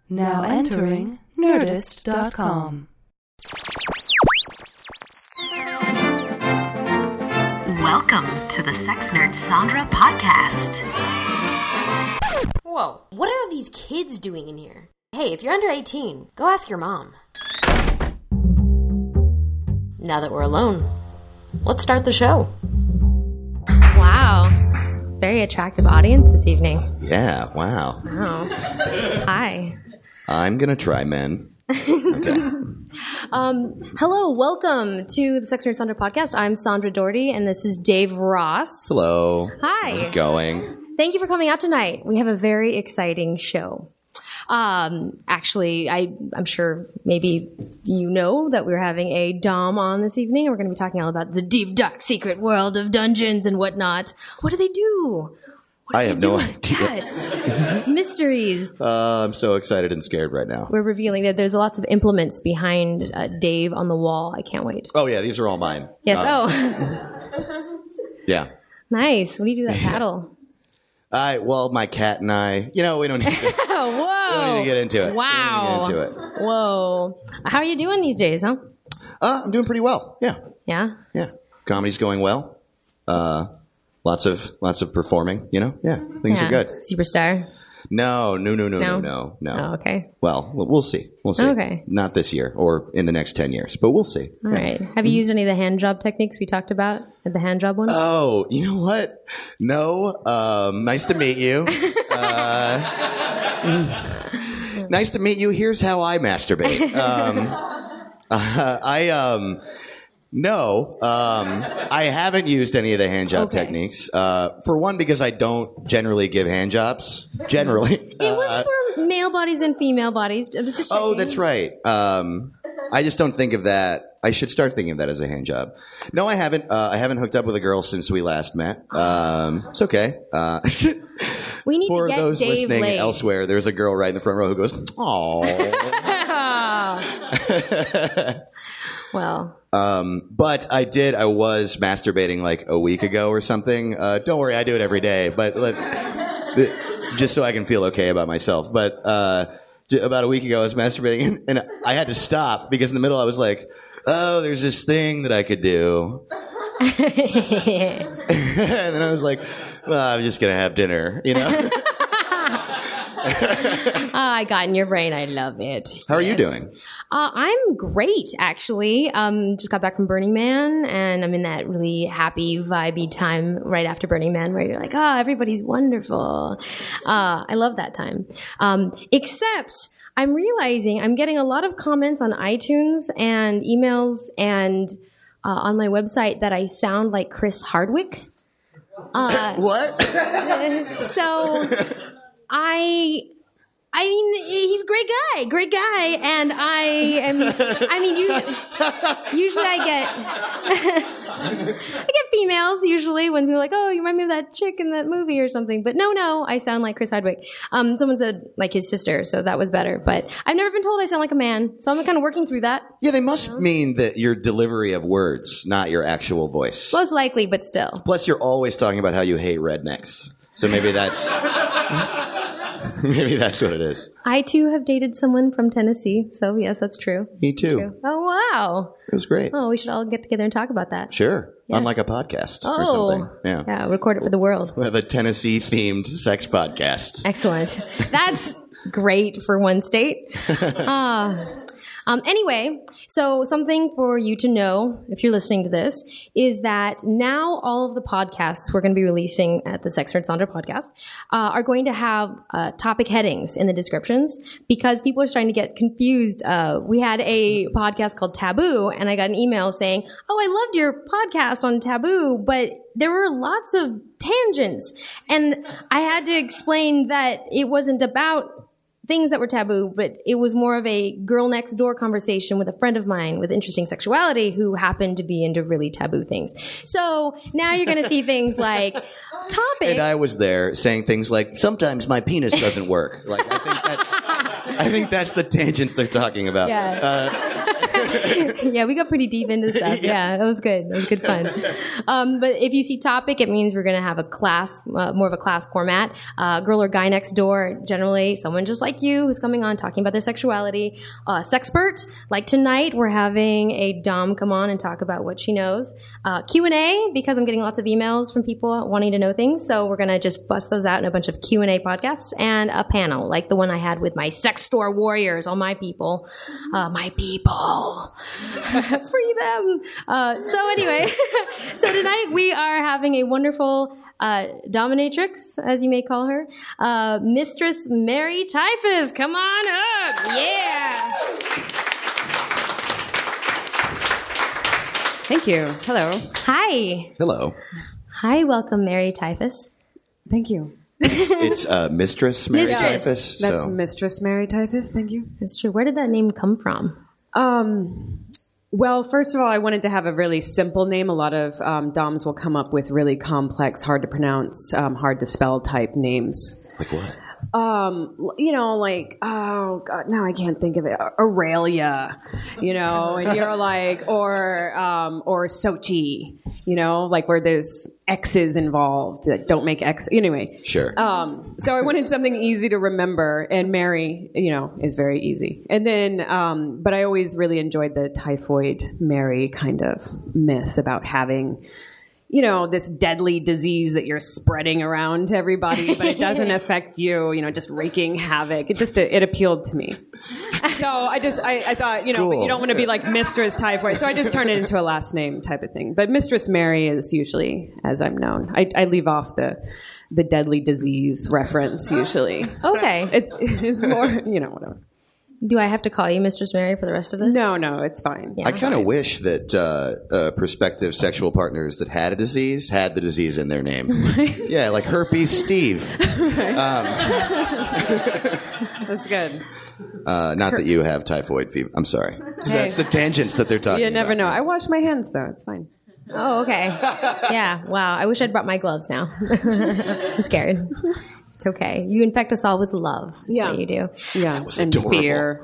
Now entering Nerdist.com. Welcome to the Sex Nerd Sandra podcast. Whoa, what are these kids doing in here? Hey, if you're under 18, go ask your mom. Now that we're alone, let's start the show. Wow. Very attractive audience this evening. Yeah, wow. Wow. Hi. I'm going to try men. Okay. Hello, welcome to the Sex Nerd Sandra podcast. I'm Sandra Doherty, and this is Dave Ross. Hello. Hi. How's it going? Thank you for coming out tonight. We have a very exciting show. Actually, I'm sure maybe you know that we're having a Dom on this evening. We're going to be talking all about the deep, dark, secret world of dungeons and whatnot. What do they do? I have no idea. These mysteries. I'm so excited and scared right now. We're revealing that there's lots of implements behind Dave on the wall. I can't wait. Oh, yeah, these are all mine. Yes. Yeah. Nice. What do you do that paddle? Well, my cat and I, we don't need to. Whoa. We don't need to get into it. Wow. We don't need to get into it. Whoa. How are you doing these days, huh? I'm doing pretty well. Yeah. Yeah? Yeah. Comedy's going well. Lots of performing, Yeah, things are good. Superstar? No. Oh, okay. Well, we'll see. Okay. Not this year or in the next 10 years, but we'll see. All right. Have you used any of the hand job techniques we talked about at the hand job one? Oh, you know what? No. Nice to meet you. Nice to meet you. Here's how I masturbate. No, I haven't used any of the hand job techniques. For one, because I don't generally give hand jobs. Generally. It was for male bodies and female bodies. It was just Oh, that's right. I just don't think of that. I should start thinking of that as a hand job. No, I haven't. I haven't hooked up with a girl since we last met. It's okay. We need for to get those Dave listening laid. elsewhere, there's a girl right in the front row who goes, "Aww." Well. But I was masturbating like a week ago or something. Don't worry, I do it every day, but just so I can feel okay about myself. But about a week ago, I was masturbating, and I had to stop because in the middle I was like, oh, there's this thing that I could do. And then I was like, well, I'm just going to have dinner, I got in your brain. I love it. How are you doing? I'm great, actually. Just got back from Burning Man, and I'm in that really happy, vibey time right after Burning Man where you're like, everybody's wonderful. I love that time. Except I'm realizing I'm getting a lot of comments on iTunes and emails and on my website that I sound like Chris Hardwick. What? So I mean, he's a great guy, and usually I get females usually when people are like, oh, you remind me of that chick in that movie or something, but no, I sound like Chris Hardwick. Someone said like his sister, so that was better, but I've never been told I sound like a man, so I'm kind of working through that. Yeah, they must mean that your delivery of words, not your actual voice. Most likely, but still. Plus, you're always talking about how you hate rednecks, so maybe that's... Maybe that's what it is. I, too, have dated someone from Tennessee, so yes, that's true. Me too. True. Oh, wow. It was great. Oh, we should all get together and talk about that. Sure. Yes. On like a podcast or Oh. something. Yeah, record it for the world. We'll have a Tennessee-themed sex podcast. Excellent. That's great for one state. Anyway, so something for you to know, if you're listening to this, is that now all of the podcasts we're going to be releasing at the Sex Nerd Sandra podcast are going to have topic headings in the descriptions because people are starting to get confused. We had a podcast called Taboo, and I got an email saying, oh, I loved your podcast on Taboo, but there were lots of tangents. And I had to explain that it wasn't about things that were taboo, but it was more of a girl next door conversation with a friend of mine with interesting sexuality who happened to be into really taboo things. So now you're going to see things like topic. And I was there saying things like, sometimes my penis doesn't work. Like, I think that's the tangents they're talking about. Yeah. Yeah, we got pretty deep into stuff. Yeah, that was good. That was good fun. But if you see topic, it means we're going to have a class, more of a class format. Girl or guy next door, generally someone just like you who's coming on talking about their sexuality. Sexpert, like tonight, we're having a dom come on and talk about what she knows. Q&A, because I'm getting lots of emails from people wanting to know things, so we're going to just bust those out in a bunch of Q&A podcasts, and a panel like the one I had with my sex store warriors, all my people. My people. Free them. So anyway, so tonight we are having a wonderful dominatrix, as you may call her, Mistress Mary Typhus. Come on up. Yeah. Thank you. Hello. Hi. Hello. Hi, welcome, Mary Typhus. Thank you. It's Mistress Mary Mistress. Typhus. That's so. Mistress Mary Typhus. Thank you. That's true. Where did that name come from? Well, first of all, I wanted to have a really simple name. A lot of DOMs will come up with really complex, hard to pronounce, hard to spell type names. Like what? Like, oh God, now I can't think of it. Aurelia, and you're like, or Sochi, like where there's X's involved that don't make X. Anyway. Sure. So I wanted something easy to remember, and Mary, is very easy. And then, but I always really enjoyed the typhoid Mary kind of myth about having, this deadly disease that you're spreading around to everybody, but it doesn't affect you, just wreaking havoc. It appealed to me. So I thought, cool. But you don't want to be like Mistress Typhoid. So I just turned it into a last name type of thing. But Mistress Mary is usually, as I'm known. I leave off the deadly disease reference usually. Okay. It's more, whatever. Do I have to call you Mistress Mary for the rest of this? No, it's fine. Yeah. I kind of wish that prospective sexual partners that had a disease had the disease in their name. Yeah, like herpes Steve. That's good. Not that you have typhoid fever. I'm sorry. So that's the tangents that they're talking about. You never know. I wash my hands, though. It's fine. Oh, okay. Yeah, wow. I wish I'd brought my gloves now. I'm scared. It's okay. You infect us all with love. That's what you do. Yeah, was and adorable. fear.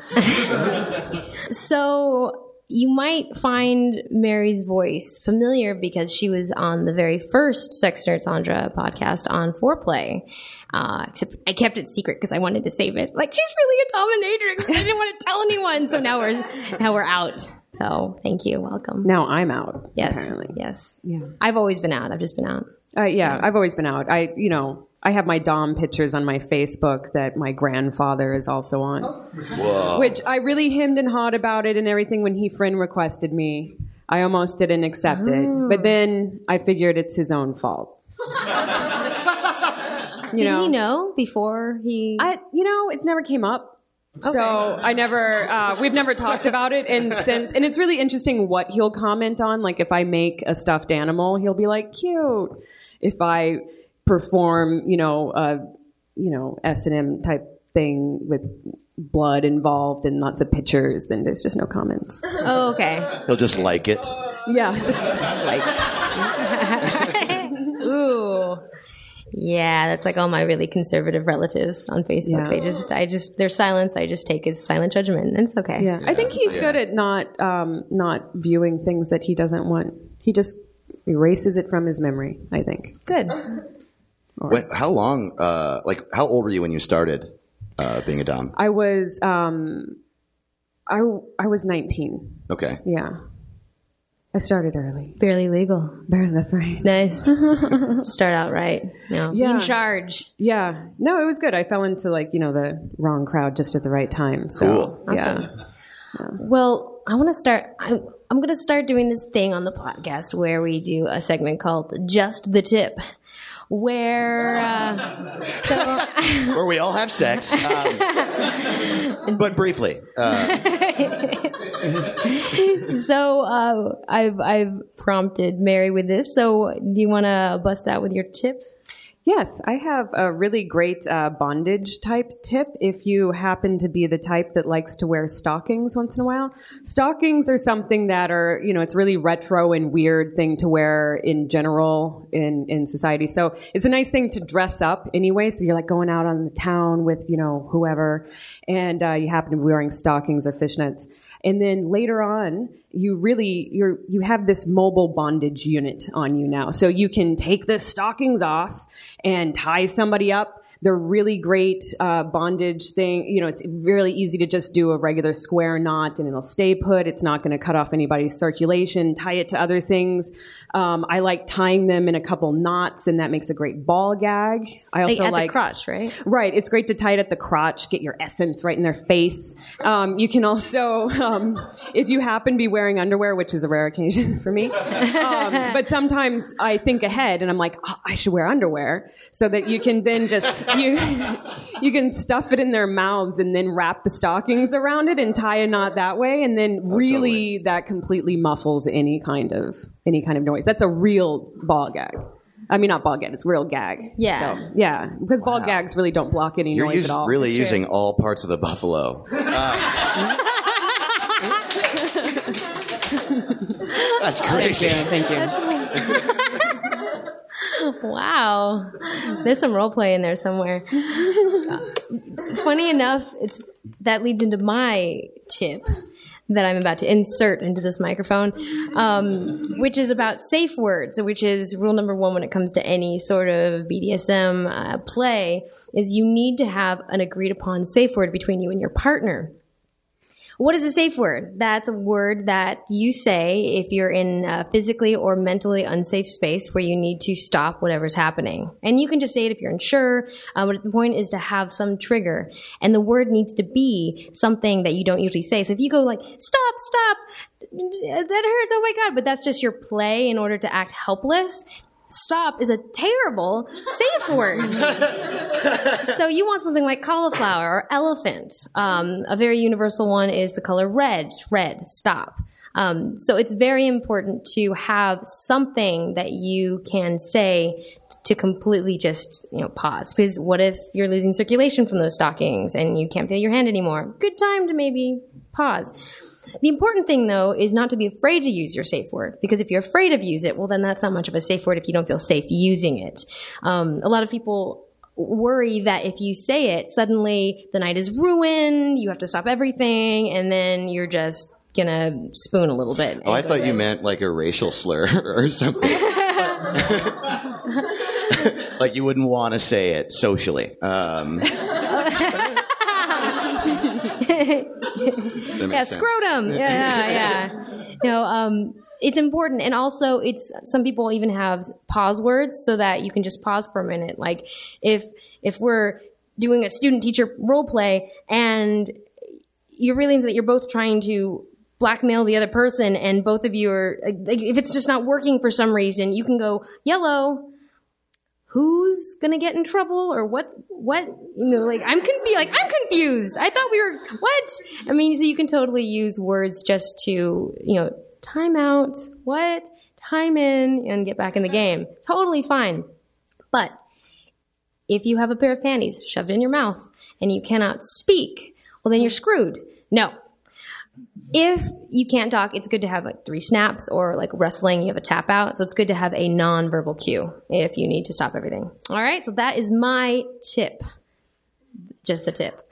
So you might find Mary's voice familiar because she was on the very first Sex Nerd Sandra podcast on Foreplay. Except I kept it secret because I wanted to save it. Like, she's really a dominatrix. I didn't want to tell anyone. So now we're out. So thank you. Welcome. Now I'm out. Yes. Apparently. Yes. Yeah. I've always been out. I've just been out. I've always been out. I have my Dom pictures on my Facebook that my grandfather is also on. Whoa. Which I really hemmed and hawed about it and everything when he friend requested me. I almost didn't accept it. But then I figured it's his own fault. Did he know before he... It's never came up. Okay. So we've never talked about it. And it's really interesting what he'll comment on. Like if I make a stuffed animal, he'll be like, cute. If I perform, S&M type thing with blood involved and lots of pictures, then there's just no comments. Oh, okay. He'll just like it. Yeah, just like. Ooh. Yeah, that's like all my really conservative relatives on Facebook. Yeah. Their silence I just take as silent judgment, and it's okay. Yeah, I think he's good at not viewing things that he doesn't want. He just erases it from his memory, I think. Good. How long? How old were you when you started being a dom? I was I was 19. Okay. Yeah. I started early. Barely legal. That's right. Nice. Start out right. Be in charge. Yeah. No, it was good. I fell into the wrong crowd just at the right time. So, cool. Awesome. Yeah. Well, I want to start. I'm going to start doing this thing on the podcast where we do a segment called Just the Tip. Where we all have sex, but briefly. So I've prompted Mary with this. So do you want to bust out with your tip? Yes, I have a really great bondage type tip if you happen to be the type that likes to wear stockings once in a while. Stockings are something that are, it's really retro and weird thing to wear in general in society. So it's a nice thing to dress up anyway. So you're like going out on the town with, whoever, and you happen to be wearing stockings or fishnets. And then later on, you have this mobile bondage unit on you now. So you can take the stockings off and tie somebody up. They're really great bondage thing. It's really easy to just do a regular square knot and it'll stay put. It's not going to cut off anybody's circulation. Tie it to other things. I like tying them in a couple knots, and that makes a great ball gag. I also like the crotch, right? Right. It's great to tie it at the crotch, get your essence right in their face. You can also, if you happen to be wearing underwear, which is a rare occasion for me, but sometimes I think ahead and I'm like, I should wear underwear, so that you can then just, you can stuff it in their mouths and then wrap the stockings around it and tie a knot that way, and then really that completely muffles any kind of noise. That's a real ball gag. I mean, not ball gag, it's real gag. Yeah. So, yeah, because ball gags really don't block any noise at all. You're really using all parts of the buffalo. That's crazy. Thank you. Wow. There's some role play in there somewhere. Funny enough, that leads into my tip that I'm about to insert into this microphone, which is about safe words, which is rule number 1 when it comes to any sort of BDSM play, is you need to have an agreed upon safe word between you and your partner. What is a safe word? That's a word that you say if you're in a physically or mentally unsafe space where you need to stop whatever's happening. And you can just say it if you're unsure, but the point is to have some trigger. And the word needs to be something that you don't usually say. So if you go like, stop, that hurts, oh my God, but that's just your play in order to act helpless. Stop is a terrible safe word. So you want something like cauliflower or elephant. A very universal one is the color red, stop. So it's very important to have something that you can say to completely just, pause. Because what if you're losing circulation from those stockings and you can't feel your hand anymore? Good time to maybe pause. The important thing, though, is not to be afraid to use your safe word, because if you're afraid of use it, well, then that's not much of a safe word if you don't feel safe using it. A lot of people worry that if you say it, suddenly the night is ruined, you have to stop everything, and then you're just gonna spoon a little bit. Oh, I thought you meant like a racial slur or something. Like you wouldn't want to say it socially. Yeah, scrotum. Yeah. It's important. And also some people even have pause words so that you can just pause for a minute. Like if we're doing a student-teacher role play and you realize that you're both trying to blackmail the other person and both of you are, like, if it's just not working for some reason, you can go, yellow. Who's gonna get in trouble or what, I'm confused. I thought we were, what? I mean, so you can totally use words just to, time out, what, time in, and get back in the game. Totally fine. But if you have a pair of panties shoved in your mouth and you cannot speak, well, then you're screwed. No. If you can't talk, it's good to have like 3 snaps, or like wrestling, you have a tap out. So it's good to have a non-verbal cue if you need to stop everything. All right. So that is my tip. Just the tip.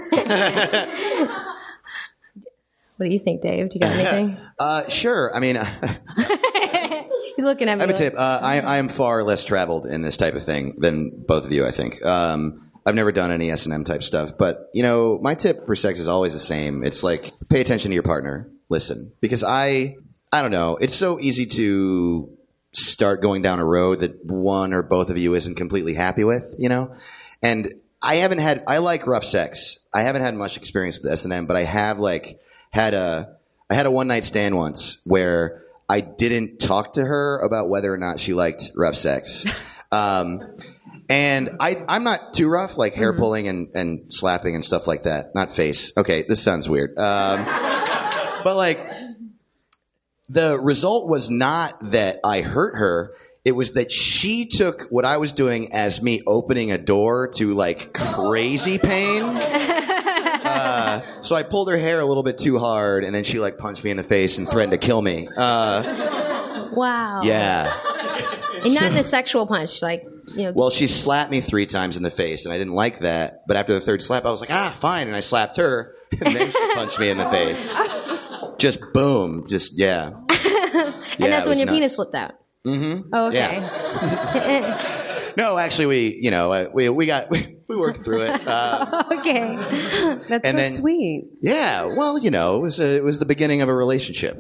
What do you think, Dave? Do you got anything? Sure. I mean, he's looking at me. I have a tip. I am far less traveled in this type of thing than both of you, I think. I've never done any S&M type stuff, but my tip for sex is always the same. It's like, pay attention to your partner. Listen, because I don't know. It's so easy to start going down a road that one or both of you isn't completely happy with, and I like rough sex. I haven't had much experience with S&M, but I have had a one night stand once where I didn't talk to her about whether or not she liked rough sex. And I'm not too rough, like hair pulling and slapping and stuff like that. Not face. Okay, this sounds weird. But the result was not that I hurt her. It was that she took what I was doing as me opening a door to like crazy pain. So I pulled her hair a little bit too hard, and then she like punched me in the face and threatened to kill me. Wow. Yeah. And not in a sexual punch, like, you know. Well, she slapped me 3 times in the face, and I didn't like that. But after the 3rd slap, I was like, fine. And I slapped her, and then she punched me in the face. Just boom. Just, yeah. And that's when your penis slipped out. Mm-hmm. Oh, okay. Yeah. No, actually, we worked through it. Okay. That's so sweet. Yeah. Well, it was the beginning of a relationship.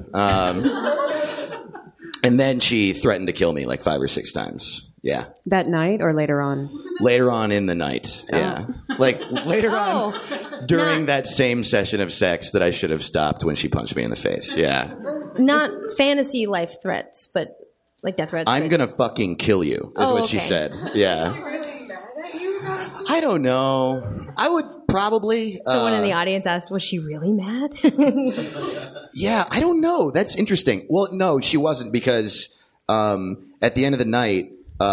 And then she threatened to kill me like 5 or 6 times. Yeah. That night or later on? Later on in the night. Yeah. Like later on during that same session of sex that I should have stopped when she punched me in the face. Yeah. Not fantasy life threats, but like death threats. I'm going to fucking kill you is what she said. Yeah. I don't know. I would probably. Someone in the audience asked, was she really mad? Yeah, I don't know. That's interesting. Well, no, she wasn't because at the end of the night,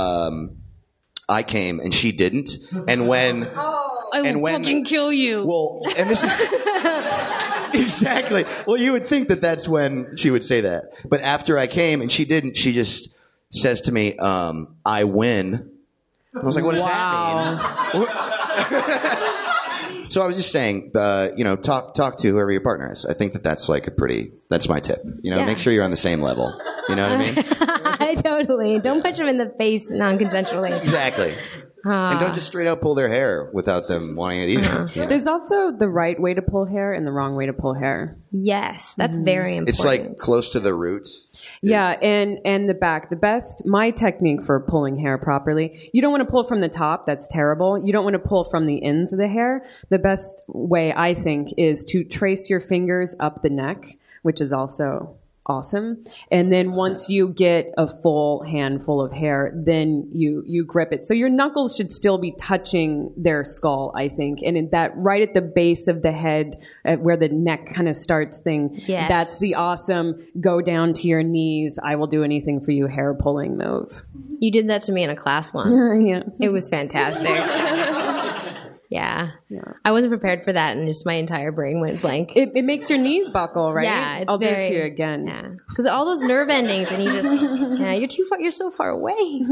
I came and she didn't. And when I will fucking kill you. Well, and this is exactly. Well, you would think that that's when she would say that, but after I came and she didn't, she just says to me, "I win." I was like, "What does that mean?" So I was just saying, talk to whoever your partner is. I think that's like that's my tip. Make sure you're on the same level. You know what I mean? Totally. Don't punch them in the face non-consensually. Exactly. And don't just straight out pull their hair without them wanting it either. There's also the right way to pull hair and the wrong way to pull hair. Yes, that's very important. It's like close to the root. Yeah, and the back. My technique for pulling hair properly, you don't want to pull from the top. That's terrible. You don't want to pull from the ends of the hair. The best way, I think, is to trace your fingers up the neck, which is also awesome. And then once you get a full handful of hair, then you grip it. So your knuckles should still be touching their skull, I think. And in that right at the base of the head, where the neck kind of starts thing, yes. That's the awesome go down to your knees, I will do anything for you hair pulling move. You did that to me in a class once. Yeah. It was fantastic. Yeah. I wasn't prepared for that, and just my entire brain went blank. It makes your knees buckle, right? Yeah, I'll do it to you again. Yeah, because all those nerve endings, and you just, you're too far. You're so far away. You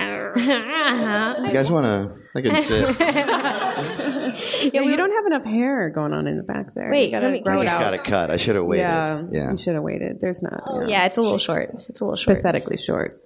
guys want to? I can sit. You don't have enough hair going on in the back there. Wait, let me I just got it cut. I should have waited. Yeah, you should have waited. There's not. Yeah, it's a little short. It's a little short. Pathetically short.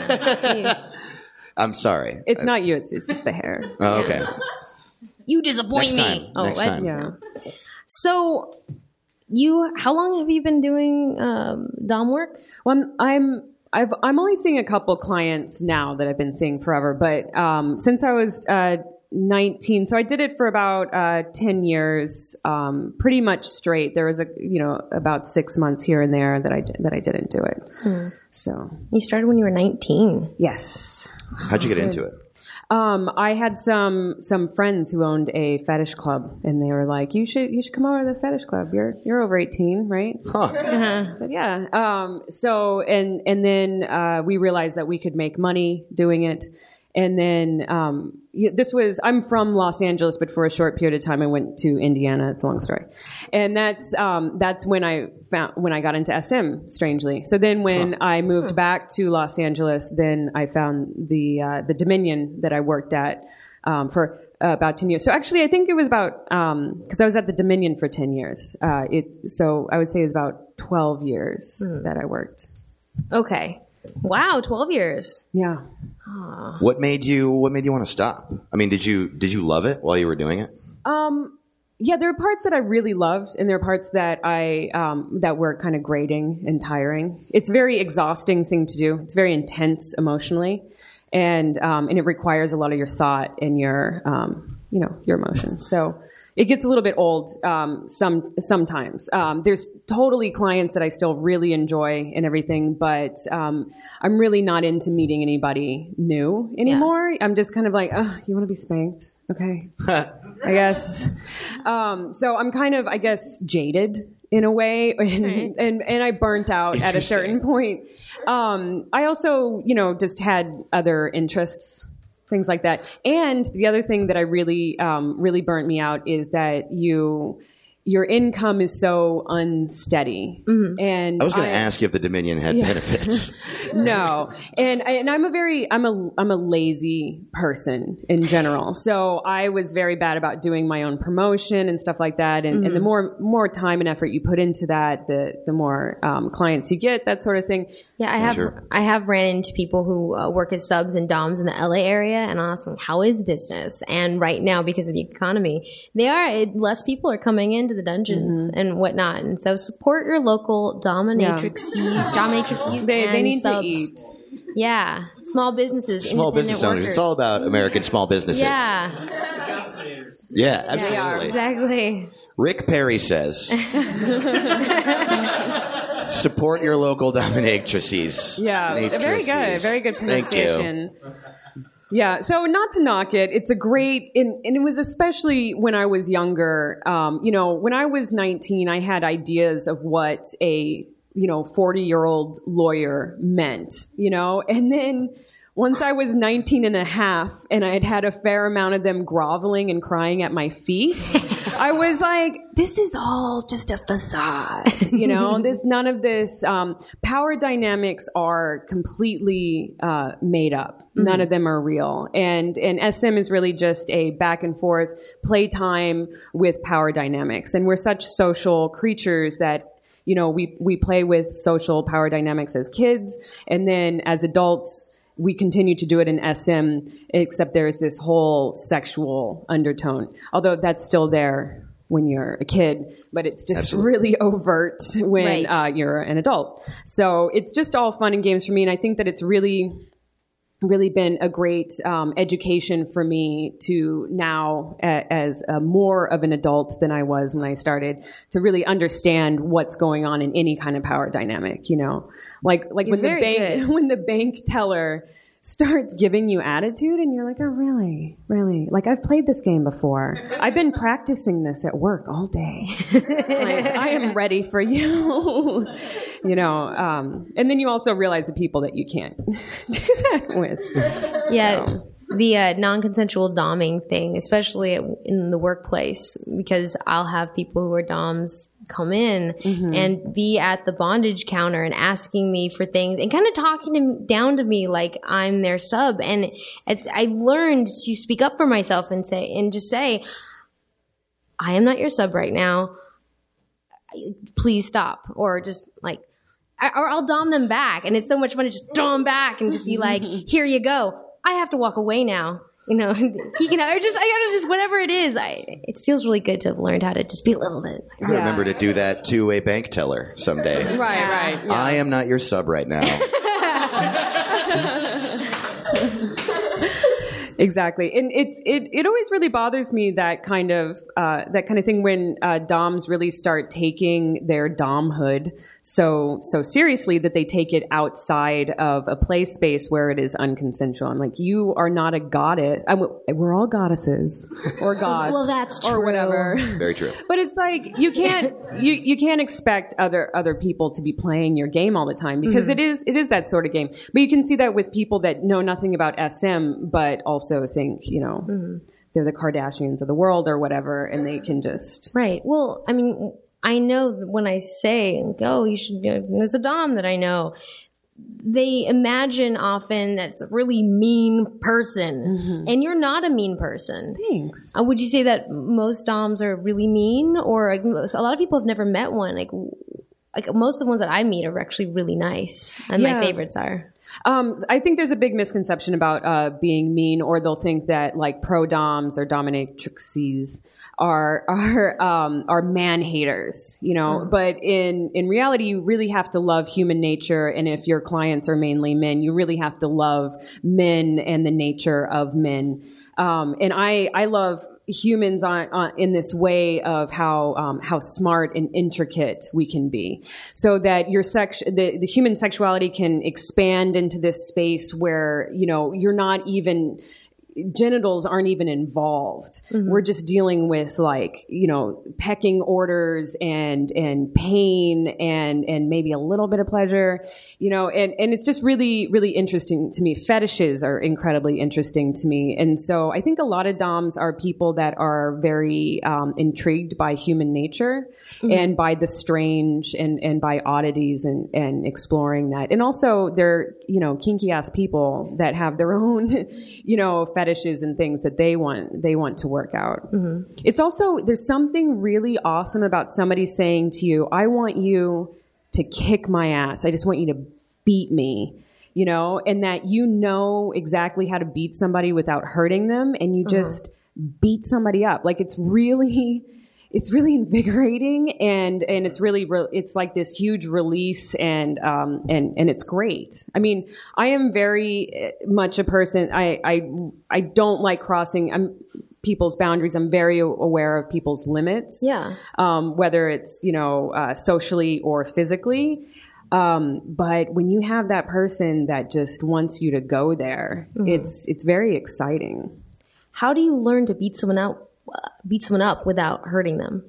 I'm sorry. It's not you. It's just the hair. Oh, okay. You disappoint me. Next time. Yeah. So, how long have you been doing dom work? Well, I'm only seeing a couple clients now that I've been seeing forever, but since I was 19, so I did it for about 10 years, pretty much straight. There was about 6 months here and there that I didn't do it. So you started when you were 19. Yes. How'd you get into it? I had some friends who owned a fetish club, and they were like, "You should come over to the fetish club. You're over 18, right?" Huh. I said, yeah. So and then we realized that we could make money doing it. And then I'm from Los Angeles, but for a short period of time I went to Indiana. It's a long story. And that's when I got into SM, strangely. So then when I moved back to Los Angeles, then I found the Dominion that I worked at for about 10 years. So actually I think it was about, because I was at the Dominion for 10 years. So I would say it's about 12 years that I worked. Okay. Wow, 12 years. Yeah. What made you want to stop? I mean, did you love it while you were doing it? Yeah, there are parts that I really loved, and there are parts that that were kind of grating and tiring. It's a very exhausting thing to do. It's very intense emotionally, and it requires a lot of your thought and your your emotion. So it gets a little bit old sometimes. There's totally clients that I still really enjoy and everything, but I'm really not into meeting anybody new anymore. Yeah. I'm just kind of like, you want to be spanked? Okay, I guess. So I'm kind of, I guess, jaded in a way, and I burnt out at a certain point. I also, just had other interests, things like that. And the other thing that I really burnt me out is that your income is so unsteady. Mm-hmm. And I was going to ask you if the Dominion had benefits. No, and I'm a lazy person in general. So I was very bad about doing my own promotion and stuff like that. And, and the more time and effort you put into that, the more clients you get, that sort of thing. Yeah, I have ran into people who work as subs and doms in the LA area, and I asked them, how is business? And right now, because of the economy, less people are coming into the dungeons and whatnot. And so support your local dominatrices they need subs. to eat. Yeah, small businesses, small business owners. It's all about American small businesses. Yeah. Yeah, absolutely. Exactly. Rick Perry says, support your local dominatrices. Yeah, very good pronunciation. Thank you. Yeah, so not to knock it, it's a great, and it was especially when I was younger. When I was 19, I had ideas of what a 40-year-old lawyer meant, and then once I was 19 and a half and I had had a fair amount of them groveling and crying at my feet, I was like, this is all just a facade, none of this, power dynamics are completely made up. Mm-hmm. None of them are real. And SM is really just a back and forth playtime with power dynamics. And we're such social creatures that we play with social power dynamics as kids, and then as adults, we continue to do it in SM, except there's this whole sexual undertone. Although that's still there when you're a kid, but it's just really overt when you're an adult. So it's just all fun and games for me, and I think that it's really been a great education for me to now, as more of an adult than I was when I started, to really understand what's going on in any kind of power dynamic. Like when the bank teller starts giving you attitude, and you're like, oh, really? Like, I've played this game before. I've been practicing this at work all day. Like, I am ready for you. And then you also realize the people that you can't do that with. Yeah. So. The non-consensual doming thing, especially in the workplace, because I'll have people who are doms come in and be at the bondage counter and asking me for things and kind of talking down to me like I'm their sub. And I learned to speak up for myself and just say, I am not your sub right now. Please stop. Or just like, or I'll dom them back. And it's so much fun to just dom back and just be like, here you go. I have to walk away now. He can, I gotta just, whatever it is. It feels really good to have learned how to just be a little bit. I remember to do that to a bank teller someday. Right. Yeah. I am not your sub right now. Exactly, and it always really bothers me that kind of thing when doms really start taking their domhood so seriously that they take it outside of a play space where it is unconsensual. I'm like, you are not a goddess. We're all goddesses or gods. Well, that's true. Or whatever. Very true. But it's like you can't expect other people to be playing your game all the time, because it is that sort of game. But you can see that with people that know nothing about SM but also think they're the Kardashians of the world or whatever, and they can just Well, I mean, I know that when I say go, you should. There's a dom that I know. They imagine often that it's a really mean person, and you're not a mean person. Thanks. Would you say that most doms are really mean, or a lot of people have never met one? Like most of the ones that I meet are actually really nice, and my favorites are. I think there's a big misconception about being mean, or they'll think that like pro doms or dominatrixes are man haters, But in reality, you really have to love human nature, and if your clients are mainly men, you really have to love men and the nature of men. And I love humans in this way of how smart and intricate we can be, so that the human sexuality can expand into this space where you're not even genitals aren't even involved. We're just dealing with like, pecking orders and pain and maybe a little bit of pleasure, and it's just really, really interesting to me. Fetishes are incredibly interesting to me. And so I think a lot of doms are people that are very intrigued by human nature and by the strange and by oddities and exploring that. And also they're, kinky ass people that have their own, fetishes and things that they want to work out. It's also, there's something really awesome about somebody saying to you, I want you to kick my ass. I just want you to beat me, and that exactly how to beat somebody without hurting them, and you just beat somebody up. Like it's really invigorating, and it's really it's like this huge release, and it's great. I mean, I am very much a person. I don't like crossing people's boundaries. I'm very aware of people's limits. Yeah. Whether it's socially or physically. But when you have that person that just wants you to go there, it's very exciting. How do you learn to beat someone up without hurting them?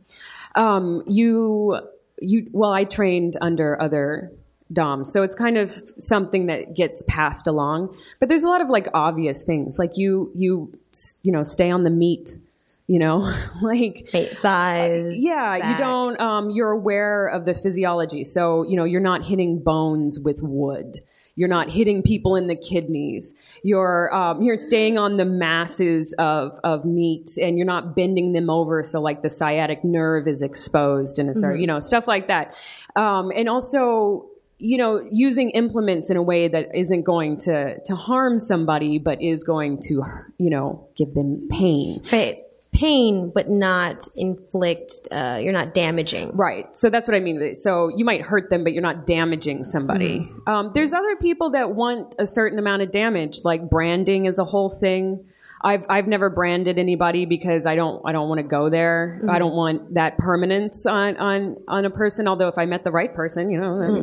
I trained under other doms, so it's kind of something that gets passed along. But there's a lot of like obvious things, like you stay on the meat, like thighs. Back. You don't. You're aware of the physiology, so you're not hitting bones with wood. You're not hitting people in the kidneys. You're staying on the masses of meat, and you're not bending them over so like the sciatic nerve is exposed and it's stuff like that. And also, using implements in a way that isn't going to harm somebody, but is going to, give them pain. Right. Pain, but not inflict, you're not damaging. Right. So that's what I mean. So you might hurt them, but you're not damaging somebody. There's other people that want a certain amount of damage, like branding is a whole thing. I've never branded anybody because I don't want to go there. I don't want that permanence on a person, although if I met the right person, that'd be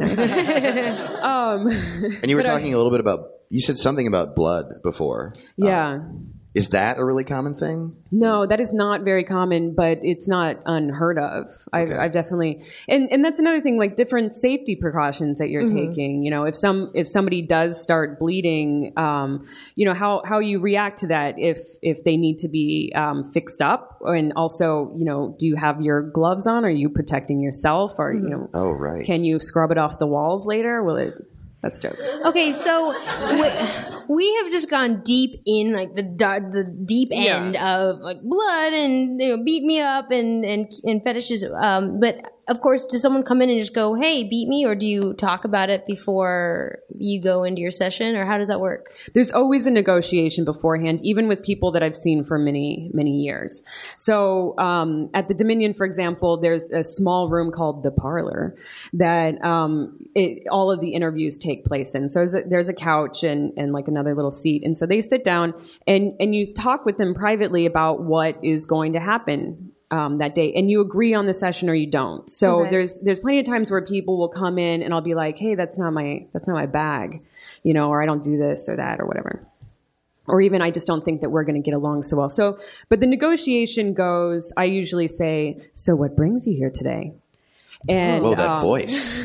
nice. And you were talking a little bit about, you said something about blood before. Yeah. Is that a really common thing? No, that is not very common, but it's not unheard of. I've definitely, and that's another thing, like different safety precautions that you're taking. If somebody does start bleeding, how you react to that if they need to be fixed up, and also, do you have your gloves on? Are you protecting yourself? Or oh right, can you scrub it off the walls later? Will it? That's a joke. Okay, so we have just gone deep in like the deep end of like blood and beat me up and fetishes. But of course, does someone come in and just go, "Hey, beat me," or do you talk about it before you go into your session, or how does that work? There's always a negotiation beforehand, even with people that I've seen for many, many years. So at the Dominion, for example, there's a small room called the Parlor that all of the interviews take place in. So there's a couch and like another little seat. And so they sit down and you talk with them privately about what is going to happen that day, and you agree on the session or you don't. So there's plenty of times where people will come in and I'll be like, "Hey, that's not my bag," or I don't do this or that or whatever. Or even I just don't think that we're going to get along so well. So, but the negotiation goes, I usually say, "So what brings you here today?" And that voice.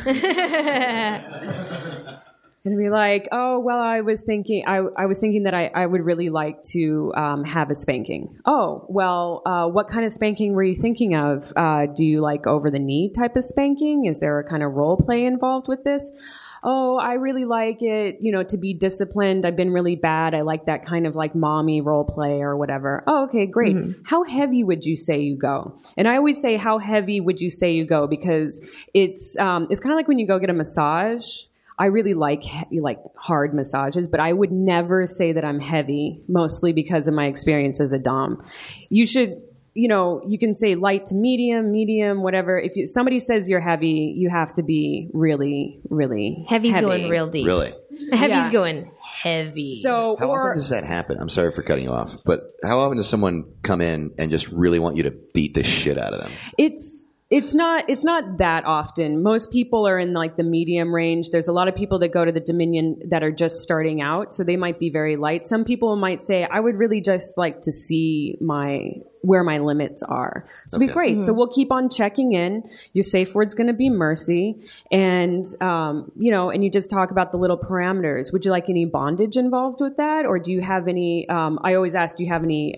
And be like, "Oh, well, I was thinking that I would really like to have a spanking." "Oh, well, what kind of spanking were you thinking of? Do you like over the knee type of spanking? Is there a kind of role play involved with this?" "Oh, I really like it, to be disciplined. I've been really bad. I like that kind of like mommy role play or whatever." "Oh, okay, great. How heavy would you say you go?" And I always say, "How heavy would you say you go?" Because it's kind of like when you go get a massage. I really like hard massages, but I would never say that I'm heavy, mostly because of my experience as a dom. You should, you can say light to medium, whatever. If somebody says you're heavy, you have to be really, really Heavy's heavy. Going real deep. Really? Heavy's going heavy. So, how often does that happen? I'm sorry for cutting you off, but how often does someone come in and just really want you to beat the shit out of them? It's It's not that often. Most people are in like the medium range. There's a lot of people that go to the Dominion that are just starting out, so they might be very light. Some people might say, I would really just like to see where my limits are. So it'll be great. So we'll keep on checking in. Your safe word's going to be mercy. And, and you just talk about the little parameters. Would you like any bondage involved with that? Or do you have any, I always ask, do you have any,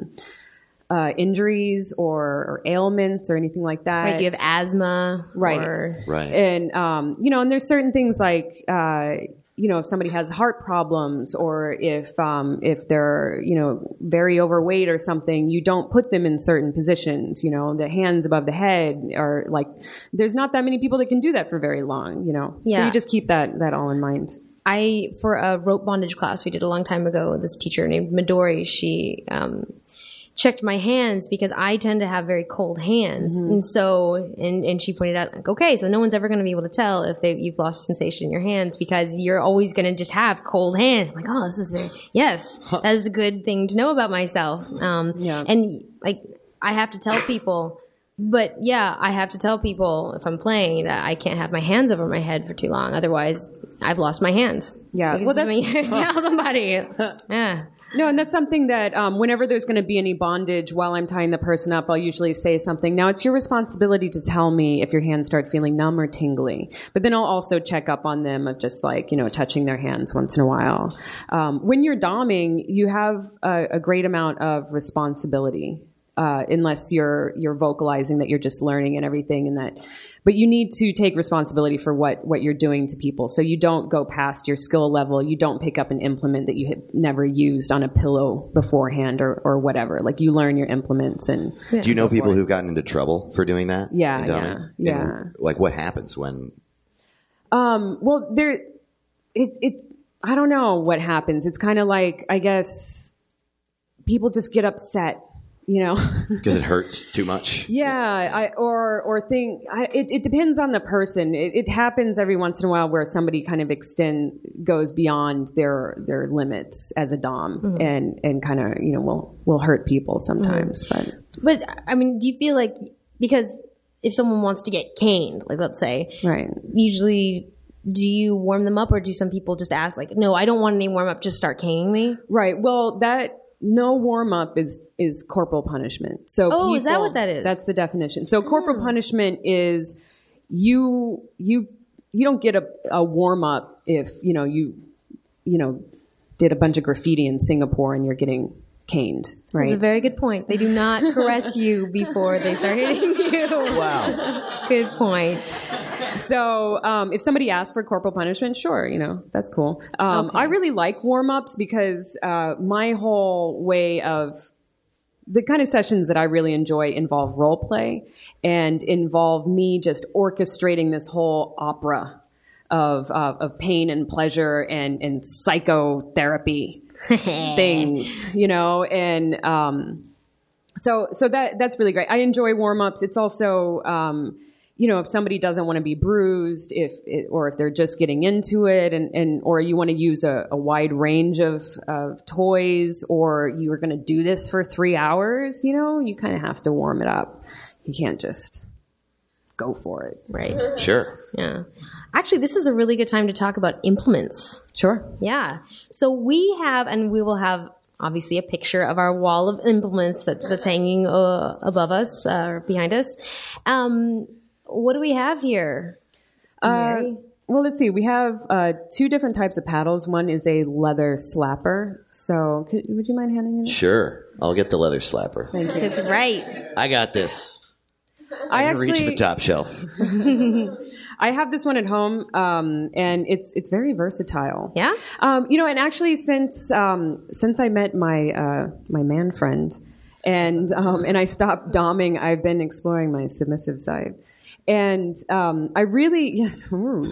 injuries or ailments or anything like that? Right. Do you have asthma? Right. Right. And, and there's certain things like, if somebody has heart problems or if they're, very overweight or something, you don't put them in certain positions, the hands above the head are like, there's not that many people that can do that for very long, Yeah. So you just keep that all in mind. For a rope bondage class we did a long time ago, this teacher named Midori, she, checked my hands because I tend to have very cold hands. And so, and she pointed out, like, okay, so no one's ever going to be able to tell if you've lost sensation in your hands because you're always going to just have cold hands. I'm like, oh, this is that is a good thing to know about myself. And like, I have to tell people, I have to tell people if I'm playing that I can't have my hands over my head for too long. Otherwise, I've lost my hands. Yeah. Well, that's when you tell somebody. Yeah. No, and that's something that whenever there's going to be any bondage while I'm tying the person up, I'll usually say something. Now, it's your responsibility to tell me if your hands start feeling numb or tingly. But then I'll also check up on them of just like, touching their hands once in a while. When you're doming, you have a great amount of responsibility. Unless you're vocalizing that you're just learning and everything but you need to take responsibility for what you're doing to people. So you don't go past your skill level. You don't pick up an implement that you had never used on a pillow beforehand or whatever. Like you learn your implements and. Do you know people who've gotten into trouble for doing that? Yeah. And, like what happens when? Well, I don't know what happens. It's kind of like, I guess people just get upset. Because it hurts too much. Yeah, it depends on the person. It happens every once in a while where somebody kind of goes beyond their limits as a dom and kind of will hurt people sometimes. But I mean, do you feel like because if someone wants to get caned, like let's say, right, usually. Do you warm them up, or do some people just ask like, no, I don't want any warm up, just start caning me? Right. Well, no warm up is corporal punishment. So is that what that is? That's the definition. So corporal punishment is you don't get a warm up if you did a bunch of graffiti in Singapore and you're getting caned. Right. That's a very good point. They do not caress you before they start hitting you. Wow. Good point. So if somebody asks for corporal punishment, sure, that's cool. Okay. I really like warm-ups because my whole way of the kind of sessions that I really enjoy involve role play and involve me just orchestrating this whole opera of pain and pleasure and psychotherapy things, and so that's really great. I enjoy warm-ups. It's also if somebody doesn't want to be bruised, or if they're just getting into it, or you want to use a wide range of toys, or you are going to do this for 3 hours, you kind of have to warm it up. You can't just go for it. Right. Sure. Yeah. Actually, this is a really good time to talk about implements. Sure. Yeah. So we have, and we will have obviously a picture of our wall of implements that's hanging above us or behind us. What do we have here? Well, let's see. We have 2 different types of paddles. One is a leather slapper. So would you mind handing it? Sure. I'll get the leather slapper. Thank you. That's right. I got this. I can reach the top shelf. I have this one at home, and it's very versatile. Yeah. And actually since I met my man friend, and I stopped doming, I've been exploring my submissive side. And I really, yes.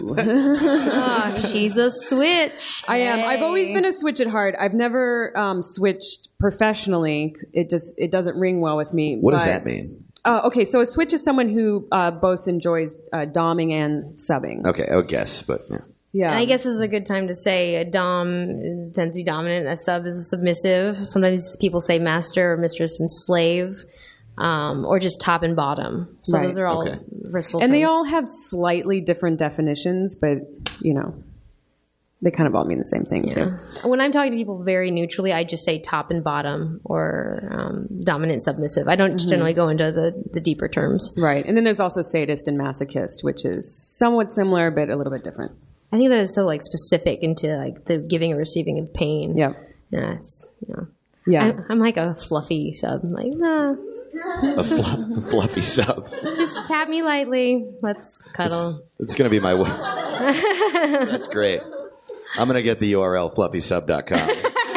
She's a switch. I am. I've always been a switch at heart. I've never switched professionally. It doesn't ring well with me. What does that mean? Okay, so a switch is someone who both enjoys doming and subbing. Okay, I would guess, but yeah. Yeah. And I guess this is a good time to say a dom tends to be dominant, a sub is submissive. Sometimes people say master or mistress and slave. or just top and bottom. So Right. those are all Okay. versatile And they terms. all have slightly different definitions, but, they kind of all mean the same thing, too. When I'm talking to people very neutrally, I just say top and bottom or dominant, submissive. I don't generally go into the deeper terms. Right. And then there's also sadist and masochist, which is somewhat similar, but a little bit different. I think that is so like into like the giving and receiving of pain. Yep. Yeah. It's, Yeah. I'm like a fluffy sub. I'm like, nah, A fluffy sub. just tap me lightly. Let's cuddle. It's going to be my That's great. I'm going to get the URL fluffysub.com.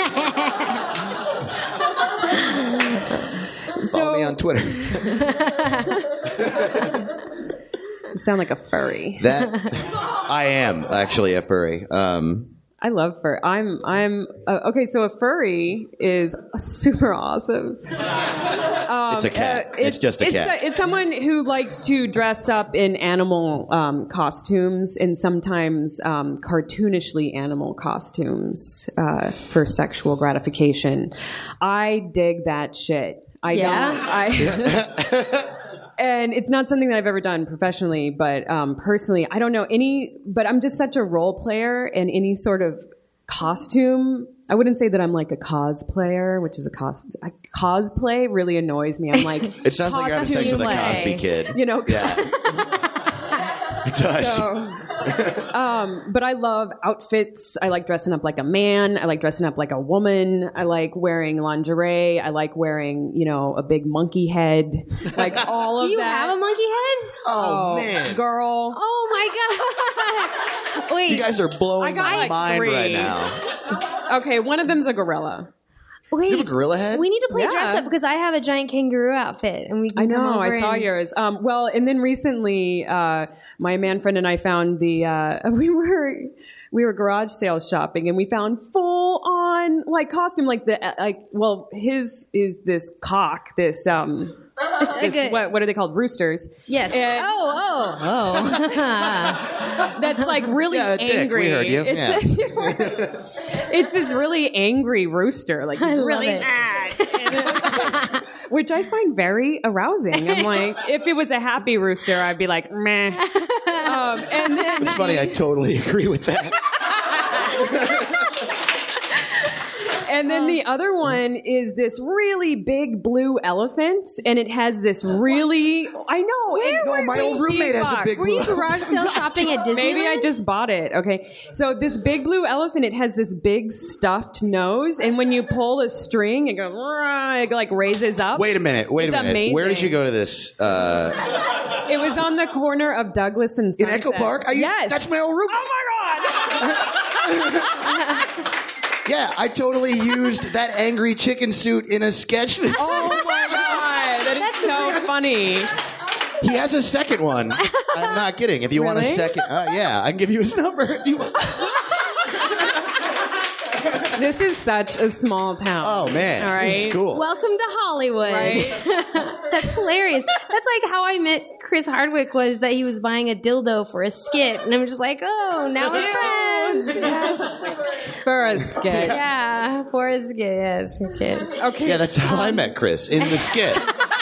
Follow me on Twitter. You sound like a furry. I am actually a furry. I love fur. I'm okay. So a furry is super awesome. It's a cat. It's just a cat. It's someone who likes to dress up in animal costumes and sometimes cartoonishly animal costumes for sexual gratification. I dig that shit. And it's not something that I've ever done professionally, but personally, I don't know but I'm just such a role player, and any sort of costume, I wouldn't say that I'm like a cosplayer, which is cosplay really annoys me. I'm like, It sounds like you're having sex with a Cosby kid. Yeah. It does. But I love outfits. I like dressing up like a man. I like dressing up like a woman. I like wearing lingerie. I like wearing, a big monkey head. Like all of Do you that. have a monkey head? Oh, man. Girl. Oh my god! Wait, You guys are blowing I got my like mind 3. right now. Okay, one of them's a gorilla. wait. You have a gorilla head? We need to play Yeah. dress up because I have a giant kangaroo outfit, and we can I come know. over I saw and- yours. Well, and then recently, my man friend and I found we were garage sales shopping, and we found full on costume, his is this cock, this Okay. what are they called? Roosters. Yes. And Oh. that's like really Yeah, Dick, angry. we heard you. It's this really angry rooster, like he's I love really it. mad, which I find very arousing. I'm like, if it was a happy rooster, I'd be like, meh. And then It's funny. I totally agree with that. And then the other one is this really big blue elephant, and it has this really, I know. No, my old roommate has a big Were blue you garage sale shopping at Disneyland? Maybe I just bought it. Okay. So this big blue elephant, it has this big stuffed nose, and when you pull a string, it goes, it like raises up. Wait a minute. It's amazing. Where did you go to this? It was on the corner of Douglas and In Sunset. Echo Park? Yes. That's my old roommate. Oh my God. Yeah, I totally used that angry chicken suit in a sketch. Oh my God. That's so funny. He has a second one. I'm not kidding. If you want a Really? second, yeah, I can give you his number. If you want. This is such a small town. Oh man, All right. this is cool. Welcome to Hollywood. Right. That's hilarious. That's like how I met Chris Hardwick, was that he was buying a dildo for a skit, and I'm just like, oh, now we're friends. Yes. For a skit. Yeah, for a skit. Yes, for a kid. Okay. Yeah, that's how I met Chris in the skit.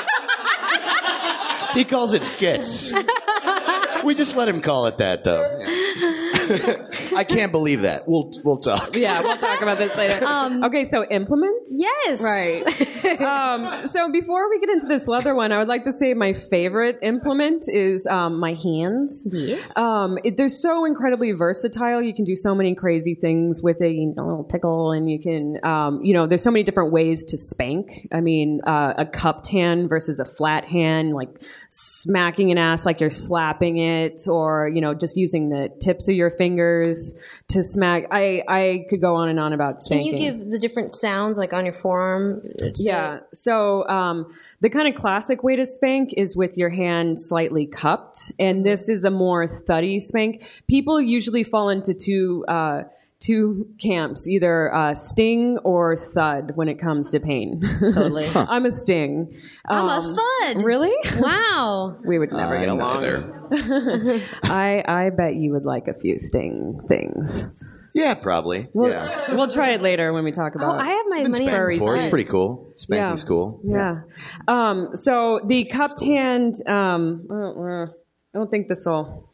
He calls it skits. We just let him call it that, though. I can't believe that. We'll talk. Yeah, we'll talk about this later. Okay, so implements? Yes. Right. So before we get into this leather one, I would like to say my favorite implement is my hands. Yes. They're so incredibly versatile. You can do so many crazy things with a little tickle, and you can, there's so many different ways to spank. I mean, a cupped hand versus a flat hand, like smacking an ass like you're slapping it, or, just using the tips of your fingers to smack. I could go on and on about Can spanking. you give the different sounds, like on your forearm? Yeah. So the kind of classic way to spank is with your hand slightly cupped, and this is a more thuddy spank. People usually fall into two camps, either sting or thud when it comes to pain. Totally. I'm a sting. I'm a thud. Really? Wow. We would never get along. Neither. I bet you would like a few sting things. Yeah, probably. Yeah. We'll try it later when we talk Oh, about I have my Been money spanked on before. It's Suds. pretty cool. Spanking's cool. Yeah. So the cupped hand, I don't think this will.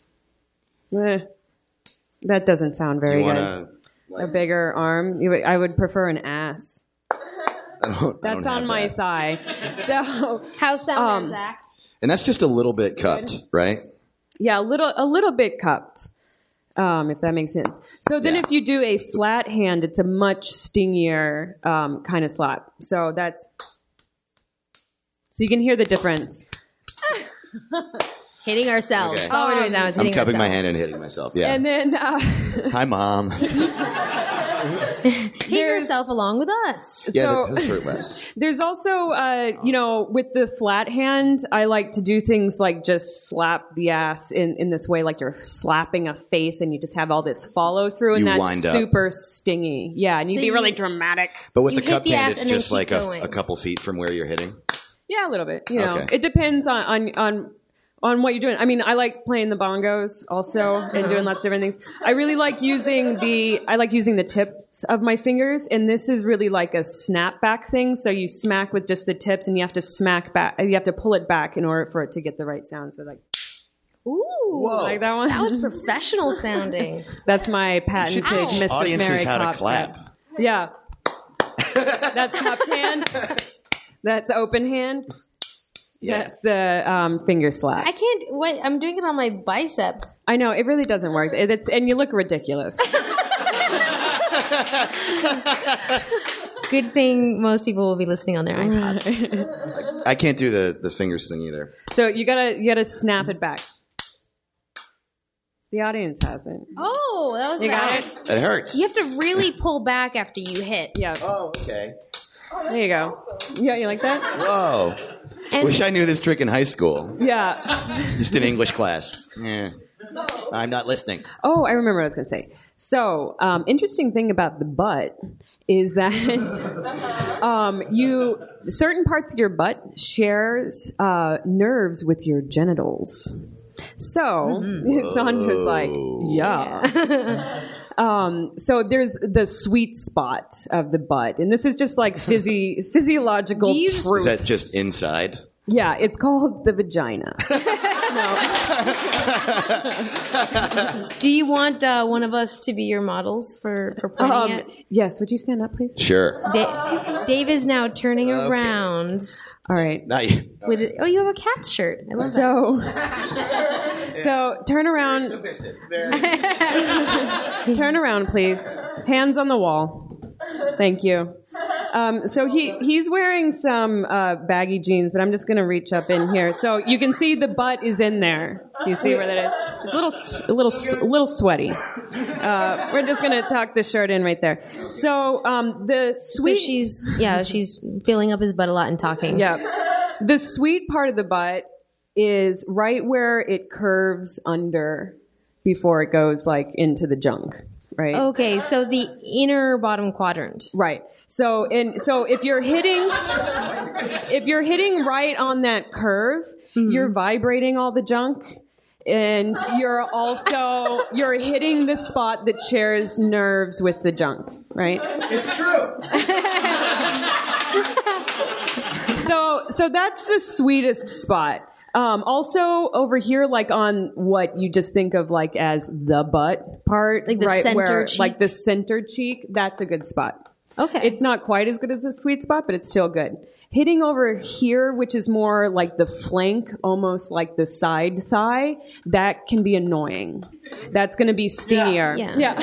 That doesn't sound Do very you good. want to? A bigger arm. I would prefer an ass. That's on my thigh. So How's sound, Zach? And that's just a little bit cupped, right? yeah, a little bit cupped. If that makes sense. So then, Yeah. if you do a flat hand, it's a much stingier kind of slap. So you can hear the difference. Hitting ourselves. Okay. That's all we're doing now is I'm hitting cupping my ourselves. hand and hitting myself. Yeah. And then Hi, Mom. Hitting yourself along with us. Yeah, So- that does hurt less. there's also, with the flat hand, I like to do things like just slap the ass in this way, like you're slapping a face, and you just have all this follow through, and You that's wind up. super stingy. Yeah, and you So be you- really dramatic. But with You the hit cupped the hand, ass it's and then just keep like going. a couple feet from where you're hitting. Yeah, a little bit. Okay. It depends on what you're doing. I mean, I like playing the bongos also and doing lots of different things. I really like using the tips of my fingers, and this is really like a snapback thing. So you smack with just the tips, and you have to smack back. You have to pull it back in order for it to get the right sound. So like, Ooh. Whoa. like that one. That was professional sounding. That's my patented teach Mistress audiences Mary how to Kopp clap. step. Yeah. That's cupped hand. That's open hand. Yeah. That's the finger slap. I can't. Wait, I'm doing it on my bicep. I know it really doesn't work. And you look ridiculous. Good thing most people will be listening on their iPods. I can't do the fingers thing either. So you gotta snap it back. The audience hasn't. Oh, that was You got bad. it? It hurts. You have to really pull back after you hit. Yeah. Oh, okay. There you go. Yeah, you like that? Whoa. And- Wish I knew this trick in high school. Yeah. Just in English class. Yeah. I'm not listening. Oh, I remember what I was gonna say. So, interesting thing about the butt is that certain parts of your butt shares nerves with your genitals. So Sandra's like, yeah. So there's the sweet spot of the butt, and this is just like physiological Do you- truth. Is that just inside? Yeah, it's called the vagina. Do you want one of us to be your models for pointing it? Yes, would you stand up, please? Sure. Dave is now turning around All right. Not you. with it. Oh, you have a cat's shirt. I love that. So turn around. Turn around, please. Hands on the wall. Thank you. So he's wearing some baggy jeans, but I'm just going to reach up in here, so you can see the butt is in there. You see where that is? It's a little sweaty. We're just going to tuck the shirt in right there. So the sweet. So she's filling up his butt a lot and talking. Yeah. The sweet part of the butt is right where it curves under before it goes like into the junk, right? Okay, so the inner bottom quadrant. Right. So if you're hitting right on that curve, you're vibrating all the junk, and you're hitting the spot that shares nerves with the junk, right? It's true. So that's the sweetest spot. Also over here, like on what you just think of like as the butt part, Like the right center where cheek? like the center cheek, that's a good spot. Okay. It's not quite as good as the sweet spot, but it's still good. Hitting over here, which is more like the flank, almost like the side thigh, that can be annoying. That's going to be stingier. Yeah.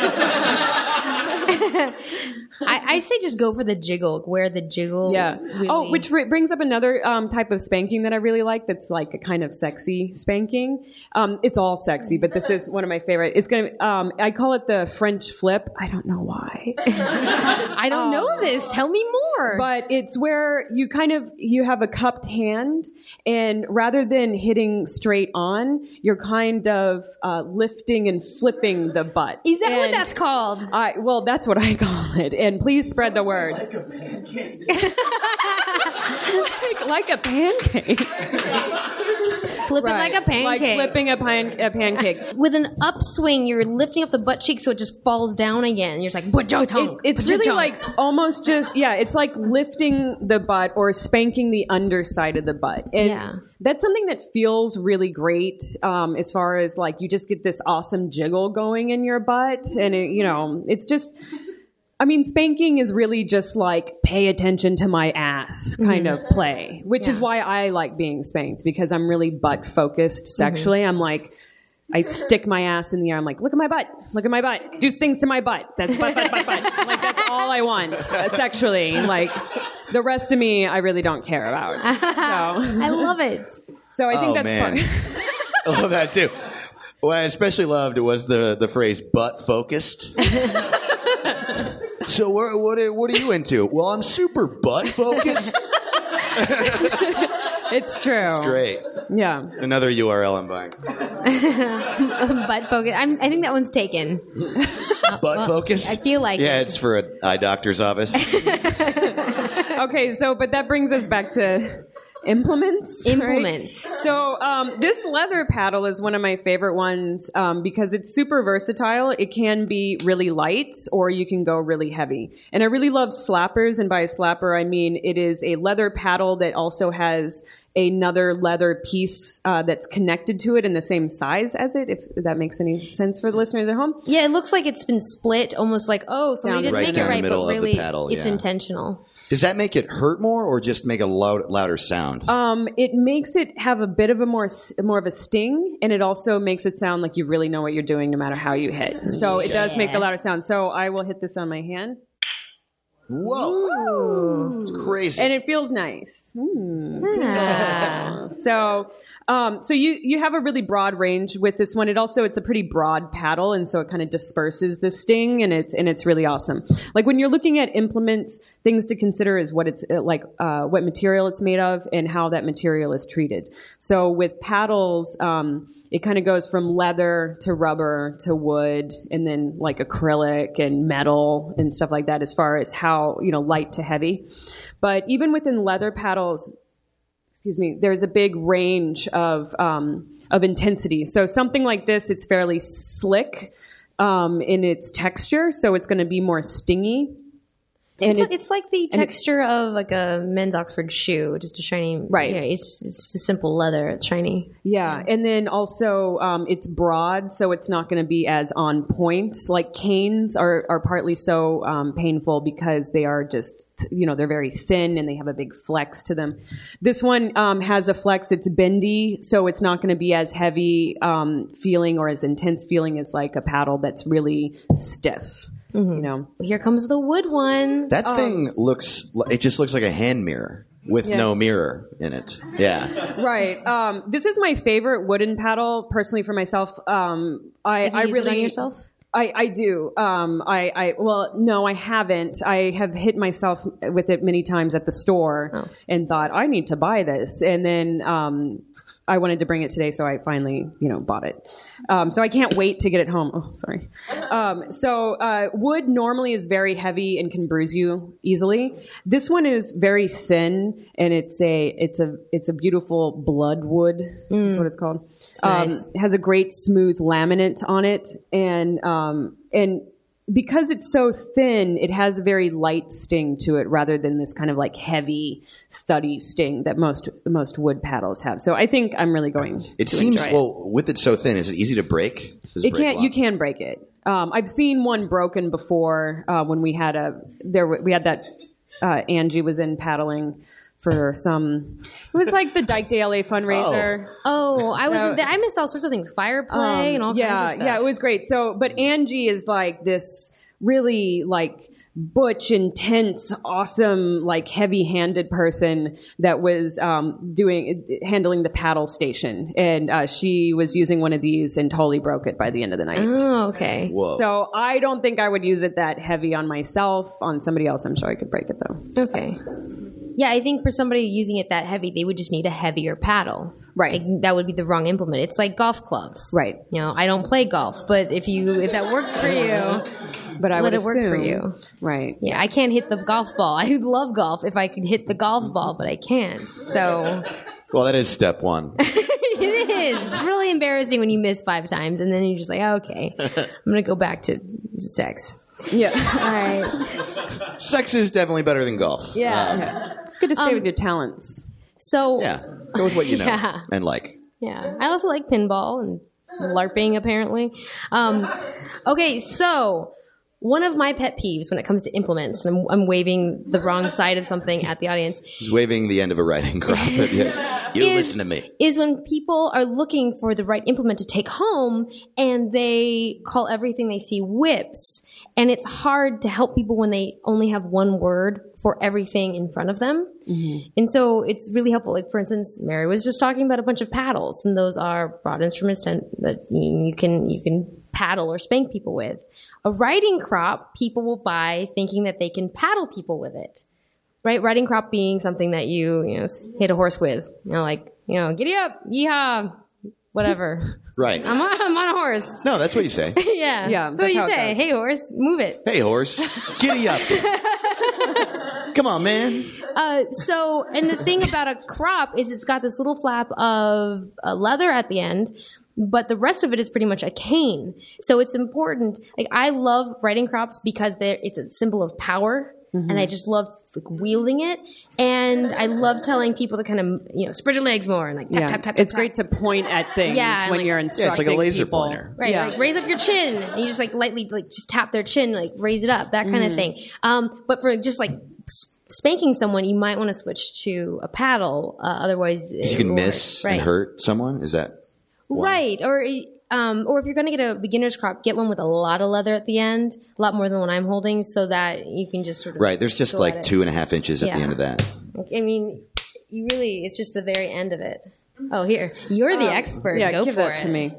I say just go for the jiggle, where the jiggle. Yeah. Really... Oh, which brings up another type of spanking that I really like. That's like a kind of sexy spanking. It's all sexy, but this is one of my favorite. It's gonna. I call it the French flip. I don't know why, I don't know this. Tell me more. but it's where you have a cupped hand, and rather than hitting straight on, you're kind of lifting and flipping the butt. Is that what And that's called? well, that's what I call it. And please spread the word. Like a pancake. Flip it like a pancake. Like flipping a pancake. With an upswing, you're lifting up the butt cheek so it just falls down again. You're just like, it's really like almost just, it's like lifting the butt or spanking the underside of the butt. And that's something that feels really great as far as like you just get this awesome jiggle going in your butt. And, it's just... I mean, spanking is really just like pay attention to my ass kind of play, which is why I like being spanked, because I'm really butt focused sexually. I'm like, I stick my ass in the air. I'm like, look at my butt, do things to my butt. That's butt. Like that's all I want sexually. Like the rest of me, I really don't care about. So. I love it. So I think that's fun. I love that too. What I especially loved was the phrase butt focused. So what are you into? Well, I'm super butt focused. It's true. It's great. Yeah. Another URL I'm buying. Butt focus. I think that one's taken. Butt focus? I feel like it. It's for an eye doctor's office. Okay, but that brings us back to implements. Right? So this leather paddle is one of my favorite ones because it's super versatile. It can be really light or you can go really heavy. And I really love slappers. And by a slapper, I mean it is a leather paddle that also has another leather piece that's connected to it in the same size as it, if that makes any sense for the listeners at home. Yeah, it looks like it's been split, almost like, somebody didn't make it right, but really it's intentional. Does that make it hurt more or just make a louder sound? It makes it have a bit of a more of a sting, and it also makes it sound like you really know what you're doing no matter how you hit. So it does make the louder sound. So I will hit this on my hand. Whoa. It's crazy. And it feels nice. So you have a really broad range with this one. It's a pretty broad paddle, and so it kind of disperses the sting, and it's really awesome. Like when you're looking at implements, things to consider is what it's like, what material it's made of, and how that material is treated. So with paddles, it kind of goes from leather to rubber to wood and then like acrylic and metal and stuff like that as far as how, light to heavy. But even within leather paddles, there's a big range of intensity. So something like this, it's fairly slick in its texture, so it's going to be more stingy. And it's like the texture of like a men's Oxford shoe, just a shiny. Right. Yeah, it's just simple leather. It's shiny. Yeah, and then also it's broad, so it's not going to be as on point. Like canes are partly so painful because they are just, they're very thin and they have a big flex to them. This one has a flex. It's bendy, so it's not going to be as heavy feeling or as intense feeling as like a paddle that's really stiff. Mm-hmm. Here comes the wood one. That thing just looks like a hand mirror with no mirror in it. Yeah. Right. This is my favorite wooden paddle personally for myself. Have you used it on yourself? I do. No, I haven't. I have hit myself with it many times at the store and thought I need to buy this. And then, I wanted to bring it today, so I finally, bought it. So I can't wait to get it home. Oh, sorry. Wood normally is very heavy and can bruise you easily. This one is very thin, and it's a beautiful blood wood. That's what it's called. Nice. It has a great smooth laminate on it, and because it's so thin, it has a very light sting to it rather than this kind of like heavy, thuddy sting that most wood paddles have. So I think I'm really going to enjoy it. With it so thin, is it easy to break? You can break it. I've seen one broken before when we had that Angie was in paddling for it was like the Dyke Day LA fundraiser. I missed all sorts of things. Fire play and all kinds of stuff. Yeah, it was great. But Angie is like this really like butch, intense, awesome, like heavy-handed person that was handling the paddle station. And she was using one of these and totally broke it by the end of the night. Oh, okay. Whoa. So I don't think I would use it that heavy on myself. On somebody else, I'm sure I could break it though. Okay. Yeah, I think for somebody using it that heavy, they would just need a heavier paddle. Right. Like, that would be the wrong implement. It's like golf clubs. Right. I don't play golf, but if that works for you, but I would let it work for you. Right. Yeah, I can't hit the golf ball. I would love golf if I could hit the golf ball, but I can't. So. Well, that is step one. It is. It's really embarrassing when you miss 5 times, and then you're just like, okay, I'm going to go back to sex. Yeah. All right. Sex is definitely better than golf. Yeah. It's good to stay with your talents. So, Yeah. Go with what you know Yeah. and like. yeah. I also like pinball and LARPing, apparently. Okay, so one of my pet peeves when it comes to implements, and I'm waving the wrong side of something at the audience, He's waving the end of a riding crop. You listen to me. is when people are looking for the right implement to take home and they call everything they see whips. And it's hard to help people when they only have one word for everything in front of them. Mm-hmm. And so it's really helpful. Like, for instance, Mary was just talking about a bunch of paddles, and those are broad instruments that you can paddle or spank people with. A riding crop, people will buy thinking that they can paddle people with it. Right? Riding crop being something that you hit a horse with. Giddy up, yeehaw, whatever. Right. I'm on a horse. No, that's what you say. Yeah. Yeah, That's what you that's how it say. goes. Hey, horse, move it. Hey, horse, giddy up. Come on, man. And the thing about a crop is it's got this little flap of leather at the end, but the rest of it is pretty much a cane. So it's important. Like, I love riding crops because it's a symbol of power. And I just love wielding it, and I love telling people to kind of spread your legs more and like tap tap tap. It's tap, great to point at things Yeah, when like- you're Yeah, instructing it's like a laser people. pointer. Right, Yeah. like raise up your chin, and you just like lightly like just tap their chin, like raise it up, that kind of thing. But for just like spanking someone, you might want to switch to a paddle. Otherwise, Because you can miss and hurt someone. Is that Right, or if you're going to get a beginner's crop, get one with a lot of leather at the end, a lot more than what I'm holding, so that you can just sort of right? There's just go like at it. 2.5 inches at Yeah. the end of that. I mean, it's just the very end of it. Oh, here, you're the expert. Yeah, Go give for that it. to me.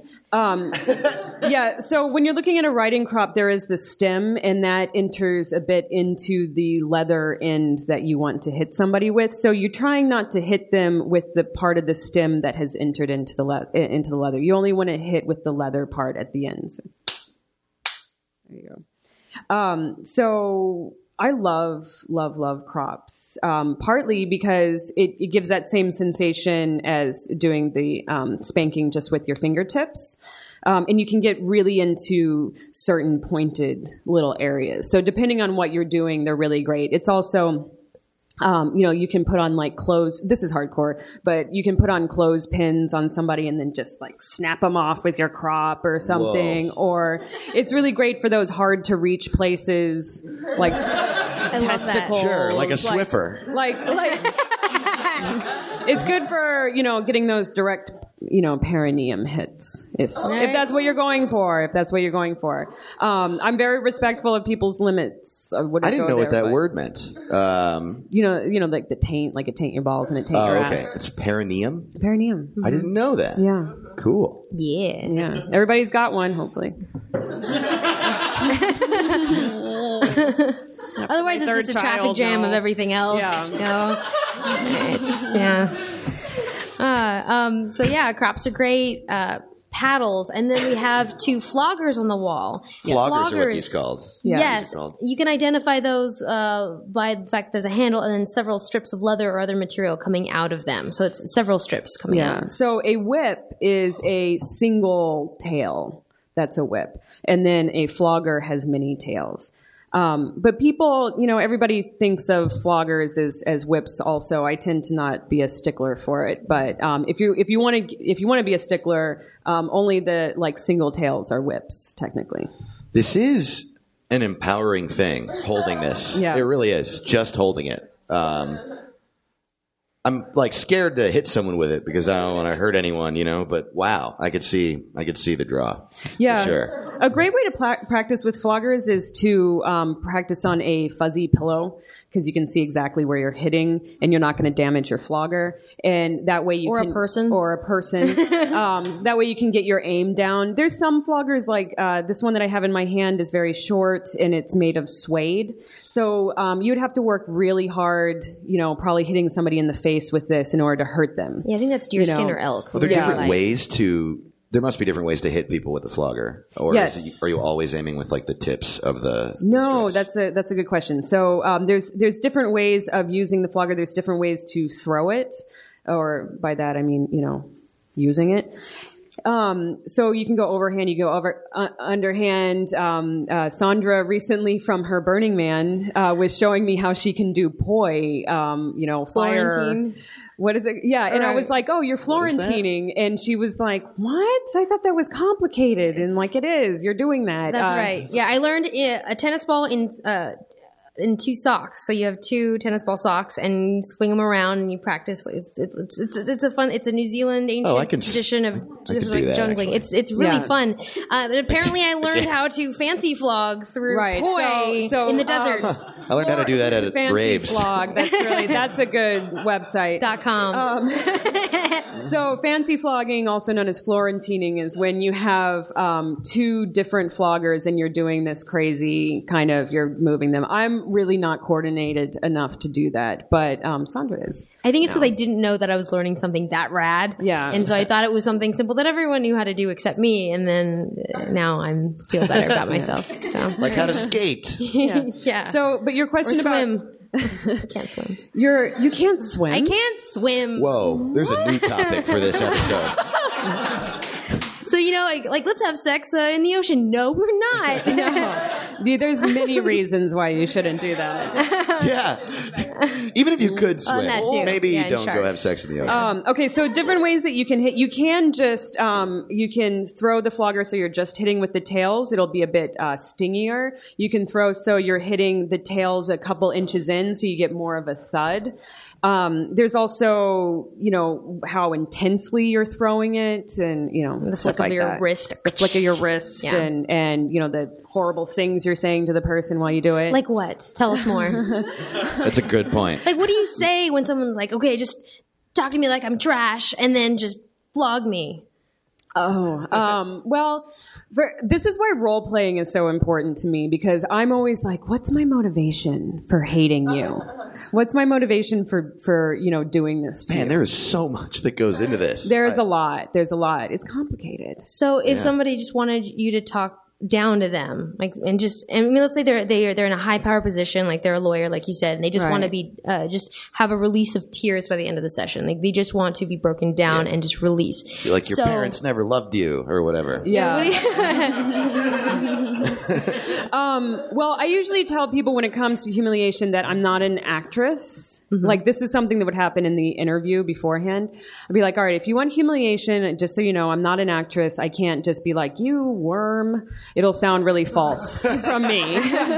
Yeah, so when you're looking at a riding crop, there is the stem, and that enters a bit into the leather end that you want to hit somebody with. So you're trying not to hit them with the part of the stem that has entered into the leather. You only want to hit with the leather part at the end. So, there you go. So I love crops, partly because it gives that same sensation as doing the spanking just with your fingertips. And you can get really into certain pointed little areas. So depending on what you're doing, they're really great. It's also, you can put on like clothes. This is hardcore, but you can put on clothespins on somebody and then just like snap them off with your crop or something. Whoa. Or it's really great for those hard to reach places like I love that. testicles. Sure, like a Swiffer. Like it's good for, getting those direct, perineum hits. If that's what you're going for, I'm very respectful of people's limits. I didn't know what that word meant. Like the taint, like it taint your balls and it taint your Okay. ass. It's perineum. Perineum. I didn't know that. Yeah. Cool. Yeah. Yeah. Everybody's got one, hopefully. Otherwise, it's third just a traffic child, jam no. of everything else. Yeah. It's so yeah, crops are great. Paddles, and then we have 2 floggers on the wall. Floggers are what these called. Yeah. Yes, These are called. you can identify those by the fact there's a handle and then several strips of leather or other material coming out of them. So it's several strips coming out. So a whip is a single tail. That's a whip. And then a flogger has many tails. But people, everybody thinks of floggers as whips also. I tend to not be a stickler for it. But if you want to be a stickler, only the like single tails are whips, technically. This is an empowering thing, holding this. Yeah. It really is, just holding it. I'm like scared to hit someone with it because I don't want to hurt anyone, but wow, I could see the draw. Yeah. For sure. A great way to practice with floggers is to practice on a fuzzy pillow because you can see exactly where you're hitting and you're not going to damage your flogger. And that way Or a person. That way you can get your aim down. There's some floggers like this one that I have in my hand is very short and it's made of suede. So you would have to work really hard, probably hitting somebody in the face with this in order to hurt them. Yeah, I think that's deerskin or elk. Well, there are Yeah. different ways there must be different ways to hit people with a flogger. Or Yes. are you always aiming with like the tips of the No, strips? that's a good question. So there's different ways of using the flogger. There's different ways to throw it, or by that I mean using it. So you can go overhand, you go over underhand. Sandra recently from her Burning Man was showing me how she can do poi, fire. Florentine. What is it? Yeah, and I was like, "Oh, you're Florentining," and she was like, "What? I thought that was complicated." And like, it is. You're doing that. That's right. Yeah, I learned a tennis ball in 2 socks. So you have 2 tennis ball socks and you swing them around and you practice. It's a New Zealand ancient tradition of just like jungling. It's really fun. But apparently I learned how to fancy flog through poi in the desert. I learned how to do that at Raves. Flog. That's a good website. .com. So fancy flogging, also known as Florentining, is when you have 2 different floggers and you're doing this crazy kind of, you're moving them. I'm really not coordinated enough to do that, but Sandra is. I think it's because I didn't know that I was learning something that rad. Yeah. And so I thought it was something simple that everyone knew how to do except me. And then now I feel better about myself. So. Like how to skate. Yeah. So, but your question about swim. I can't swim. You can't swim? I can't swim. Whoa, there's a new topic for this episode. So, like let's have sex in the ocean. No, we're not. No. There's many reasons why you shouldn't do that. Yeah. Even if you could swim, that too. maybe Yeah, you don't go have sex in the ocean. Okay, so different ways that you can hit. You can just, you can throw the flogger so you're just hitting with the tails. It'll be a bit stingier. You can throw so you're hitting the tails a couple inches in so you get more of a thud. There's also, how intensely you're throwing it and, the stuff flick like of your that. wrist. The flick of your wrist Yeah. and, the horrible things you're saying to the person while you do it. Like what? Tell us more. That's a good point. Like, what do you say when someone's like, okay, just talk to me like I'm trash and then just flog me? Well, this is why role playing is so important to me because I'm always like, what's my motivation for hating you? What's my motivation for doing this to you? Man, there is so much that goes into this. There's a lot. It's complicated. So if somebody just wanted you to talk down to them, let's say they're in a high power position, like they're a lawyer, like you said, and they just want to be just have a release of tears by the end of the session. Like they just want to be broken down and just release. Like your parents never loved you or whatever. Yeah. Well, I usually tell people when it comes to humiliation that I'm not an actress. Mm-hmm. Like this is something that would happen in the interview beforehand. I'd be like, all right, if you want humiliation, just so you know, I'm not an actress. I can't just be like, you worm. It'll sound really false from me.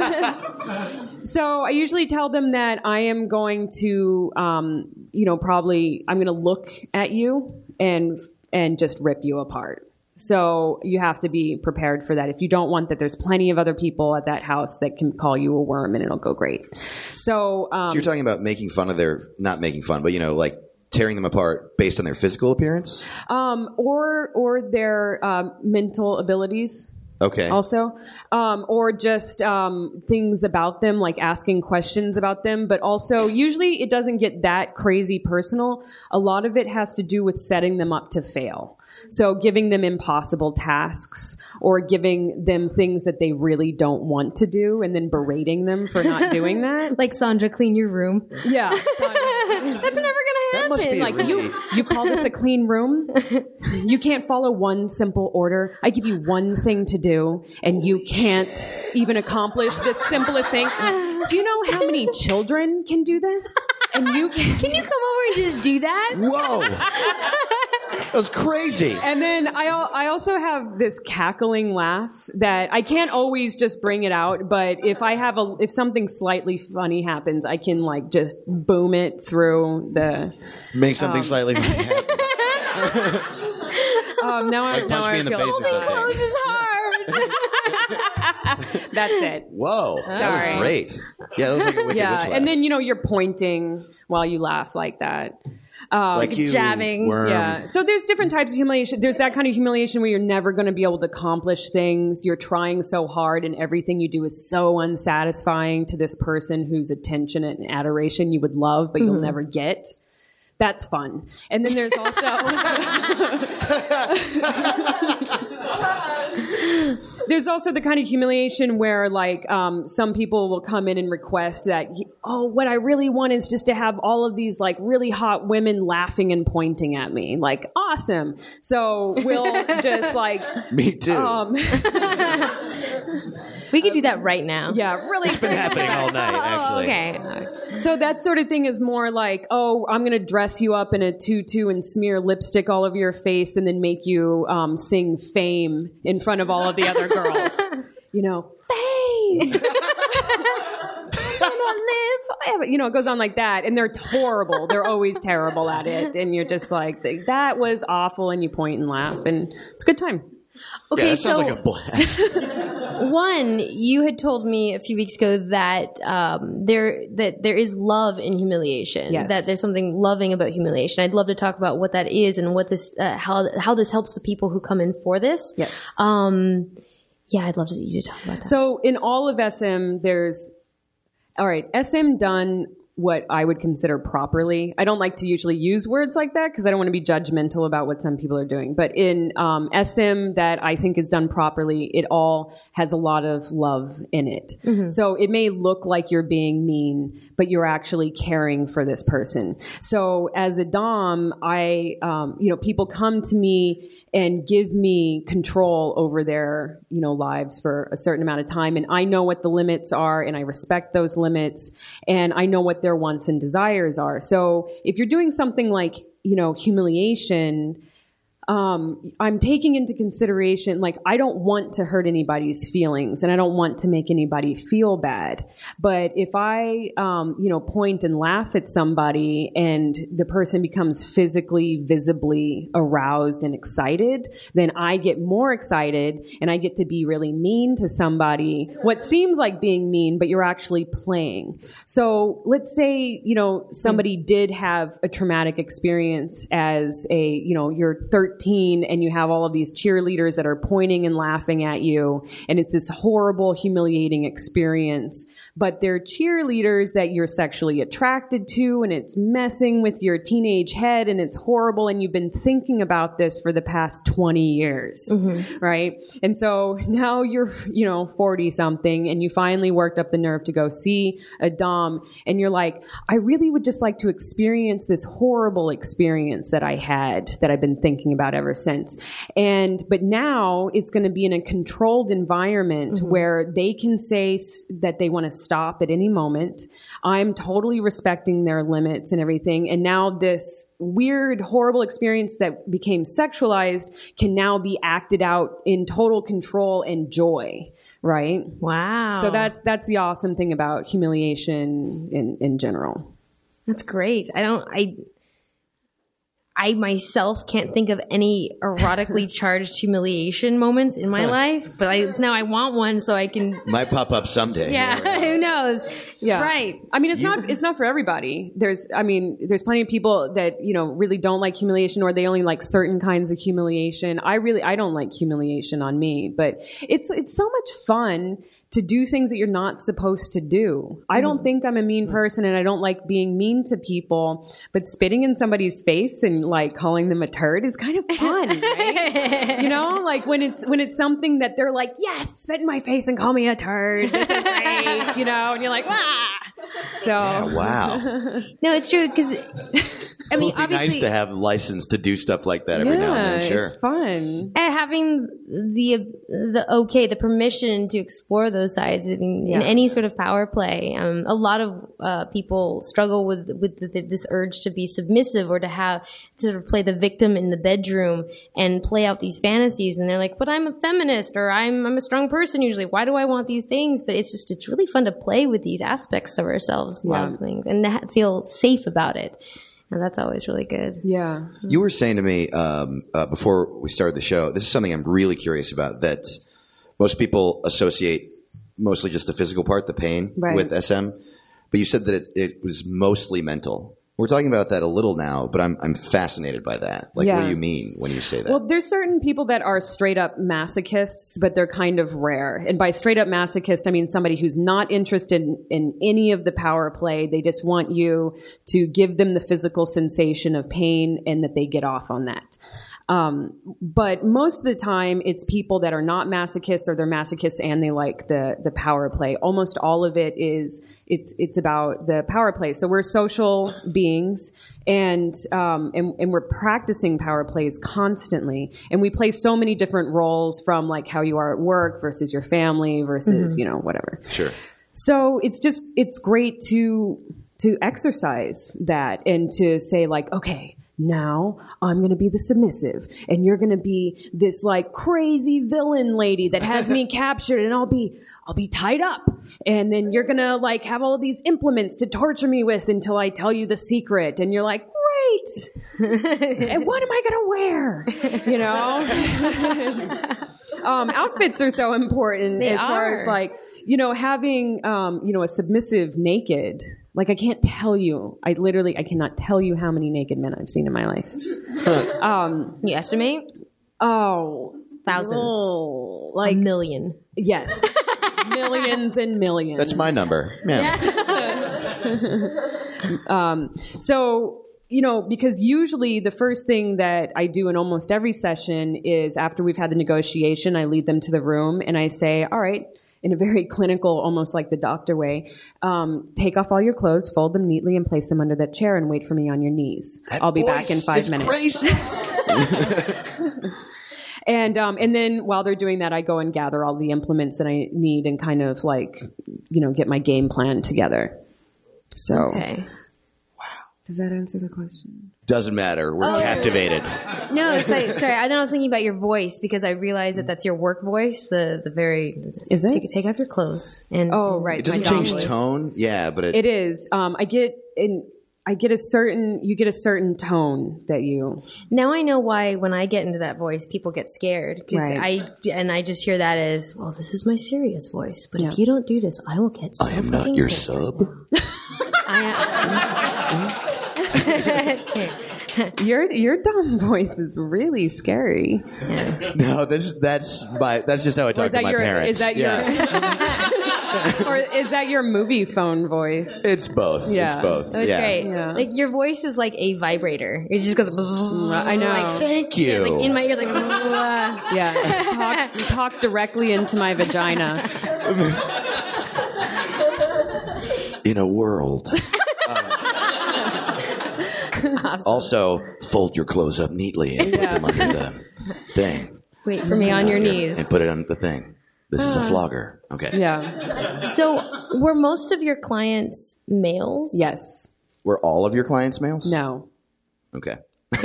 So I usually tell them that I am going to, probably I'm going to look at you and just rip you apart. So you have to be prepared for that. If you don't want that, there's plenty of other people at that house that can call you a worm and it'll go great. So you're talking about making fun of not making fun, but like tearing them apart based on their physical appearance? Or their mental abilities. Okay. Also, or just things about them, like asking questions about them. But also, usually it doesn't get that crazy personal. A lot of it has to do with setting them up to fail. So giving them impossible tasks or giving them things that they really don't want to do and then berating them for not doing that. Like, Sandra, clean your room. Yeah. That's never going to happen. That must be like you call this a clean room? You can't follow one simple order. I give you one thing to do and you can't even accomplish this simplest thing. Do you know how many children can do this? And you can you come over and just do that? Whoa. That was crazy. And then I also have this cackling laugh that I can't always just bring it out, but if something slightly funny happens, I can like just boom it through the make something slightly funny happen. Now I punch me in the face or something. Clothes is hard. That's it. Whoa, that was great. Yeah, that was like a Wicked Witch laugh. And then you're pointing while you laugh like that. Like you jabbing. Worm. Yeah. So there's different types of humiliation. There's that kind of humiliation where you're never going to be able to accomplish things. You're trying so hard and everything you do is so unsatisfying to this person whose attention and adoration you would love, but you'll never get. That's fun. And then there's also... there's also the kind of humiliation where like some people will come in and request that, what I really want is just to have all of these like really hot women laughing and pointing at me. Like, awesome. So we'll just like... Me too. We could do that right now. Yeah, really. It's been happening all night, actually. Okay. So that sort of thing is more like, I'm going to dress you up in a tutu and smear lipstick all over your face and then make you sing Fame in front of all of the other girls. You know, Fame! Live. You know, it goes on like that. And they're horrible. They're always terrible at it. And you're just like, that was awful. And you point and laugh. And it's a good time. Okay, Yeah, that so sounds like a blast. one, you had told me a few weeks ago that there is love in humiliation. Yes. That there's something loving about humiliation. I'd love to talk about what that is and what this how this helps the people who come in for this. Yes. Yeah, I'd love you to talk about that. So in all of SM, SM done what I would consider properly. I don't like to usually use words like that because I don't want to be judgmental about what some people are doing. But in SM that I think is done properly, it all has a lot of love in it. Mm-hmm. So it may look like you're being mean, but you're actually caring for this person. So as a Dom, people come to me and give me control over their, lives for a certain amount of time. And I know what the limits are, and I respect those limits, and I know what their wants and desires are. So if you're doing something like, humiliation, I'm taking into consideration, like, I don't want to hurt anybody's feelings and I don't want to make anybody feel bad. But if I, point and laugh at somebody and the person becomes physically, visibly aroused and excited, then I get more excited and I get to be really mean to somebody. What seems like being mean, but you're actually playing. So let's say, somebody did have a traumatic experience as you're 13 and you have all of these cheerleaders that are pointing and laughing at you, and it's this horrible, humiliating experience. But they're cheerleaders that you're sexually attracted to, and it's messing with your teenage head, and it's horrible, and you've been thinking about this for the past 20 years, right? And so now you're, 40-something, and you finally worked up the nerve to go see a Dom, and you're like, I really would just like to experience this horrible experience that I had, that I've been thinking about ever since. But now it's going to be in a controlled environment where they can say that they want to stop at any moment. I'm totally respecting their limits and everything. And now this weird, horrible experience that became sexualized can now be acted out in total control and joy. Right? Wow. So that's the awesome thing about humiliation in general. That's great. I myself can't think of any erotically charged humiliation moments in my life, but now I want one so I can. Might pop up someday. Yeah, who knows? That's right. I mean, it's not for everybody. There's plenty of people that, really don't like humiliation, or they only like certain kinds of humiliation. I don't like humiliation on me, but it's so much fun to do things that you're not supposed to do. I don't think I'm a mean person, and I don't like being mean to people, but spitting in somebody's face and like calling them a turd is kind of fun, right? Like when it's something that they're like, yes, spit in my face and call me a turd. This is great, and you're like, ah. So Yeah, wow. No, it's true because I mean, It'd be obviously, nice to have license to do stuff like that every now and then. Sure, it's fun. having the permission to explore those sides in any sort of power play. A lot of people struggle with this urge to be submissive or to sort of play the victim in the bedroom and play out these fantasies. And they're like, but I'm a feminist, or I'm a strong person usually. Why do I want these things? But it's really fun to play with these aspects of ourselves, a lot of things, and to feel safe about it. And that's always really good. Yeah. You were saying to me before we started the show, this is something I'm really curious about, that most people associate mostly just the physical part, the pain, with SM. But you said that it was mostly mental. We're talking about that a little now, but I'm fascinated by that. Like, what do you mean when you say that? Well, there's certain people that are straight up masochists, but they're kind of rare. And by straight up masochist, I mean somebody who's not interested in any of the power play. They just want you to give them the physical sensation of pain and that they get off on that. But most of the time, it's people that are not masochists, or they're masochists and they like the power play. Almost all of it is it's about the power play. So we're social beings, and we're practicing power plays constantly, and we play so many different roles, from like how you are at work versus your family versus whatever. Sure. So it's great to exercise that, and to say like, okay, now I'm going to be the submissive, and you're going to be this like crazy villain lady that has me captured, and I'll be tied up, and then you're going to like have all of these implements to torture me with until I tell you the secret, and you're like, great. And what am I going to wear? Outfits are so important far as like, having, a submissive naked. Like, I cannot tell you how many naked men I've seen in my life. You estimate? Oh, thousands. Oh, like a million. Yes. Millions and millions. That's my number. Yeah. So, because usually the first thing that I do in almost every session is, after we've had the negotiation, I lead them to the room and I say, all right, in a very clinical, almost like the doctor way, take off all your clothes, fold them neatly, and place them under that chair, and wait for me on your knees. I'll be back in 5 minutes. Crazy. And then while they're doing that, I go and gather all the implements that I need, and kind of like, get my game plan together. So, okay. Does that answer the question? Doesn't matter. We're captivated. No, it's like, sorry. Then I was thinking about your voice, because I realized that that's your work voice. The very is it? Take off your clothes and right. It doesn't change tone. Yeah, but it is. You get a certain tone that you. Now I know why when I get into that voice, people get scared, because I just hear that as, well, this is my serious voice. But if you don't do this, I will get so I am not your sub. Your dumb voice is really scary. Yeah. No, that's just how I talk to my parents. Is that or is that your movie phone voice? It's both. Yeah. It's both. That's great. Yeah. Like, your voice is like a vibrator. It just goes. I know. Like, thank you. Like in my ears, like. Yeah. Talk directly into my vagina. In a world. Awesome. Also, fold your clothes up neatly and put them under the thing. Wait for me on your knees. And put it on the thing. This is a flogger. Okay. Yeah. So, were most of your clients males? Yes. Were all of your clients males? No. Okay.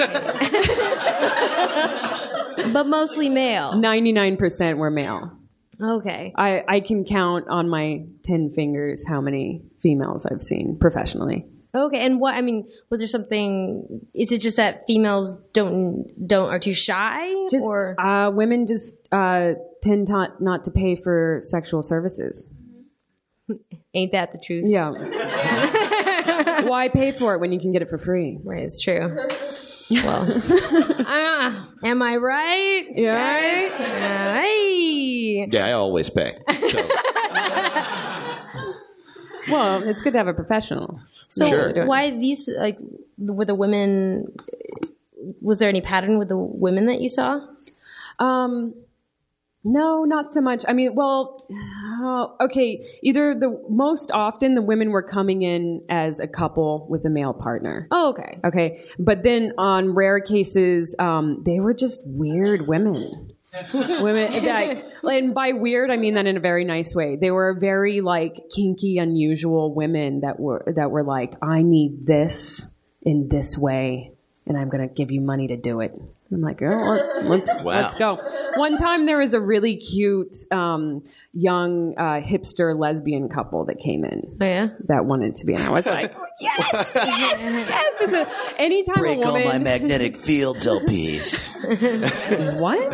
But mostly male. 99% were male. Okay. I can count on my 10 fingers how many females I've seen professionally. Okay, and was there something? Is it just that females are too shy, or women just tend not to pay for sexual services? Ain't that the truth? Yeah. Why pay for it when you can get it for free? Right, it's true. Well, am I right? Yeah. Yes. Hey. Yeah, I always pay. So. Well, it's good to have a professional. So sure. Why these, like, were the women, was there any pattern with the women that you saw? No, not so much. Okay. Most often the women were coming in as a couple with a male partner. Oh, okay. Okay. But then on rare cases, they were just weird women. And by weird, I mean that in a very nice way. They were very like kinky, unusual women that were like, I need this in this way, and I'm going to give you money to do it. I'm like, let's go. One time there was a really cute young hipster lesbian couple that came in. Oh, yeah? That wanted to be in. I was like, yes. Anytime break a woman... all my magnetic fields LPs. What?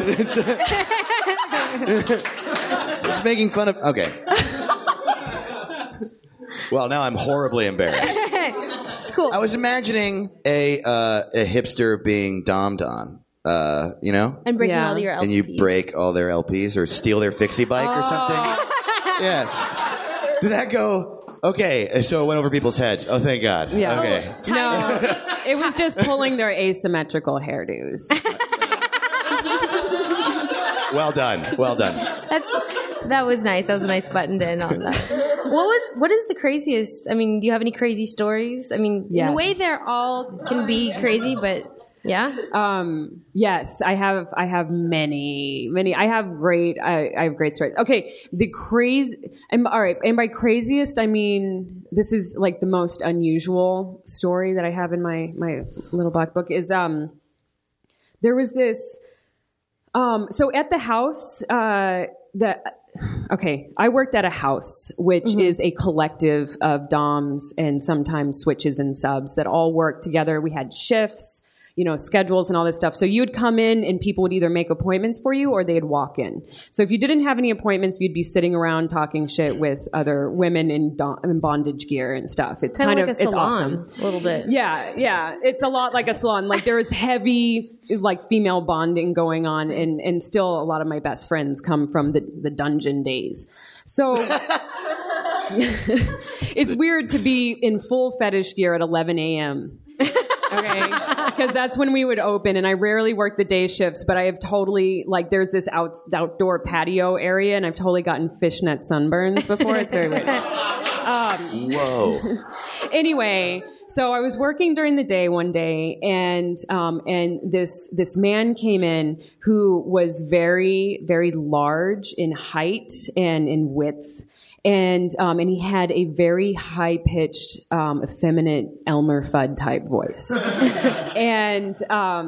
Just making fun of... Okay. Well, now I'm horribly embarrassed. It's cool. I was imagining a hipster being dommed on. And breaking all your LPs. And you break all their LPs or steal their fixie bike or something. Yeah. Did that go? Okay, so it went over people's heads. Oh, thank God. Yeah. Okay. No, it was just pulling their asymmetrical hairdos. Well done. That was nice. That was a nice button to end on that. What is the craziest? I mean, do you have any crazy stories? I mean, in a way, they're all can be crazy, but yeah. Yes, I have many. I have great stories. Okay, all right. And by craziest, I mean, this is like the most unusual story that I have in my little black book is, there was this, so at the house, I worked at a house, which is a collective of doms and sometimes switches and subs that all work together. We had shifts, schedules and all this stuff. So you would come in and people would either make appointments for you or they'd walk in. So if you didn't have any appointments, you'd be sitting around talking shit with other women in bondage gear and stuff. It's kind of like a salon, it's awesome. A little bit. Yeah. It's a lot like a salon. Like there's heavy like female bonding going on, and still a lot of my best friends come from the dungeon days. So it's weird to be in full fetish gear at 11 a.m. Okay, because that's when we would open, and I rarely work the day shifts, but I have totally, like, there's this outdoor patio area, and I've totally gotten fishnet sunburns before. It's very weird. Whoa. Anyway, so I was working during the day one day, and this man came in who was very, very large in height and in width. And he had a very high-pitched, effeminate Elmer Fudd type voice. and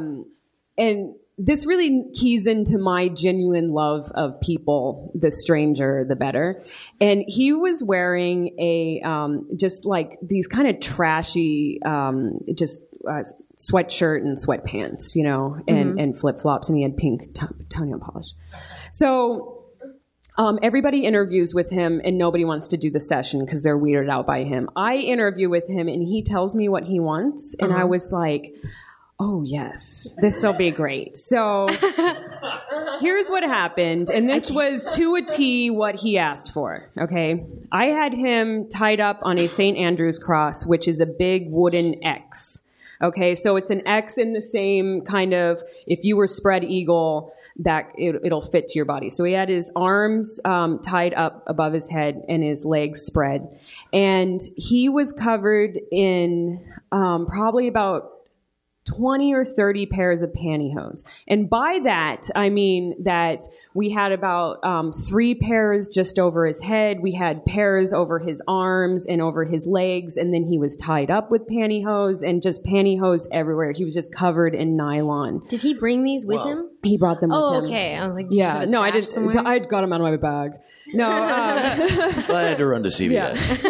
this really keys into my genuine love of people. The stranger, the better. And he was wearing just like these kind of trashy, sweatshirt and sweatpants, and flip-flops, and he had pink toenail polish. So... everybody interviews with him and nobody wants to do the session because they're weirded out by him. I interview with him and he tells me what he wants. And I was like, oh yes, this will be great. So here's what happened. And this was to a T what he asked for. Okay. I had him tied up on a St. Andrew's cross, which is a big wooden X. Okay. So it's an X in the same kind of, if you were spread eagle, that it'll fit to your body. So he had his arms tied up above his head and his legs spread. And he was covered in probably about 20 or 30 pairs of pantyhose. And by that, I mean that we had about 3 pairs just over his head. We had pairs over his arms and over his legs. And then he was tied up with pantyhose and just pantyhose everywhere. He was just covered in nylon. Did he bring these with him? He brought them with him. Oh, okay. I was like, yeah. No, I didn't. I got them out of my bag. No. I had to run to CVS.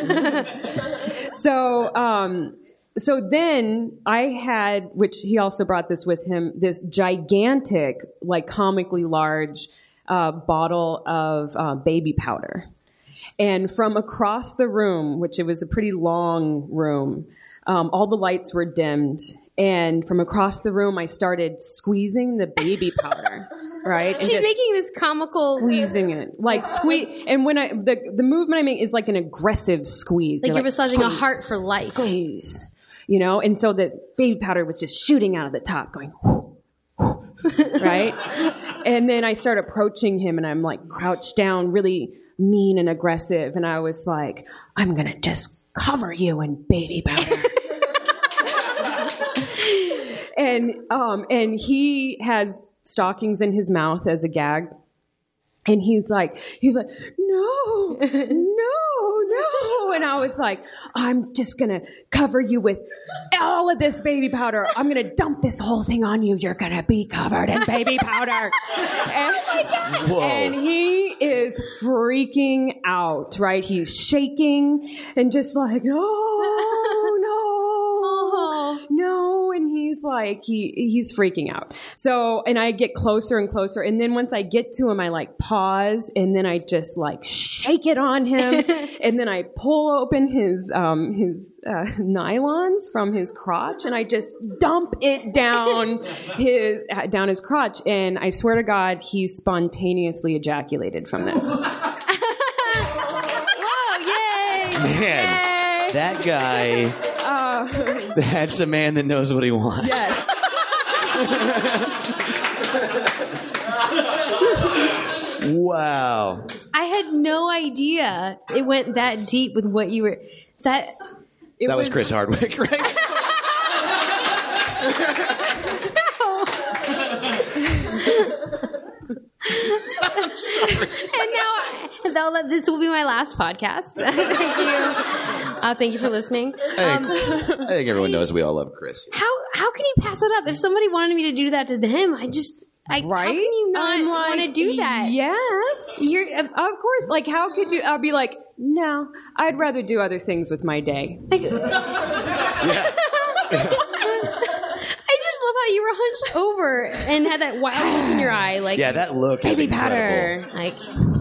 Yeah. So then I had, which he also brought this with him, this gigantic, like comically large bottle of baby powder. And from across the room, which it was a pretty long room, all the lights were dimmed. And from across the room, I started squeezing the baby powder. Right? And she's making this comical squeezing it, like squeeze. And when the movement I make is like an aggressive squeeze. Like you're massaging a heart for life. Squeeze. And so the baby powder was just shooting out of the top, going, whoo, whoo, right? And then I start approaching him, and I'm like crouched down, really mean and aggressive. And I was like, I'm going to just cover you in baby powder. And he has stockings in his mouth as a gag. And he's like, no. And I was like, I'm just going to cover you with all of this baby powder. I'm going to dump this whole thing on you. You're going to be covered in baby powder. And he is freaking out, right? He's shaking and just like, no. And he's like, he's freaking out. So, and I get closer and closer. And then once I get to him, I like pause, and then I just like shake it on him. And then I pull open his nylons from his crotch, and I just dump it down his crotch. And I swear to God, he spontaneously ejaculated from this. Whoa, yay! Man, Yay! That guy... That's a man that knows what he wants. Yes. Wow. I had no idea it went that deep with what you were. That was Chris Hardwick, right? And now this will be my last podcast. Thank you. Thank you for listening. I think everyone knows we all love Chris. How can you pass it up? If somebody wanted me to do that to them, how can you not want to do that? Yes. Of course. Like, how could you? I'll be like, no, I'd rather do other things with my day. Yeah. I just love how you were hunched over and had that wild look in your eye. Like, yeah, that look is baby incredible. powder. Like,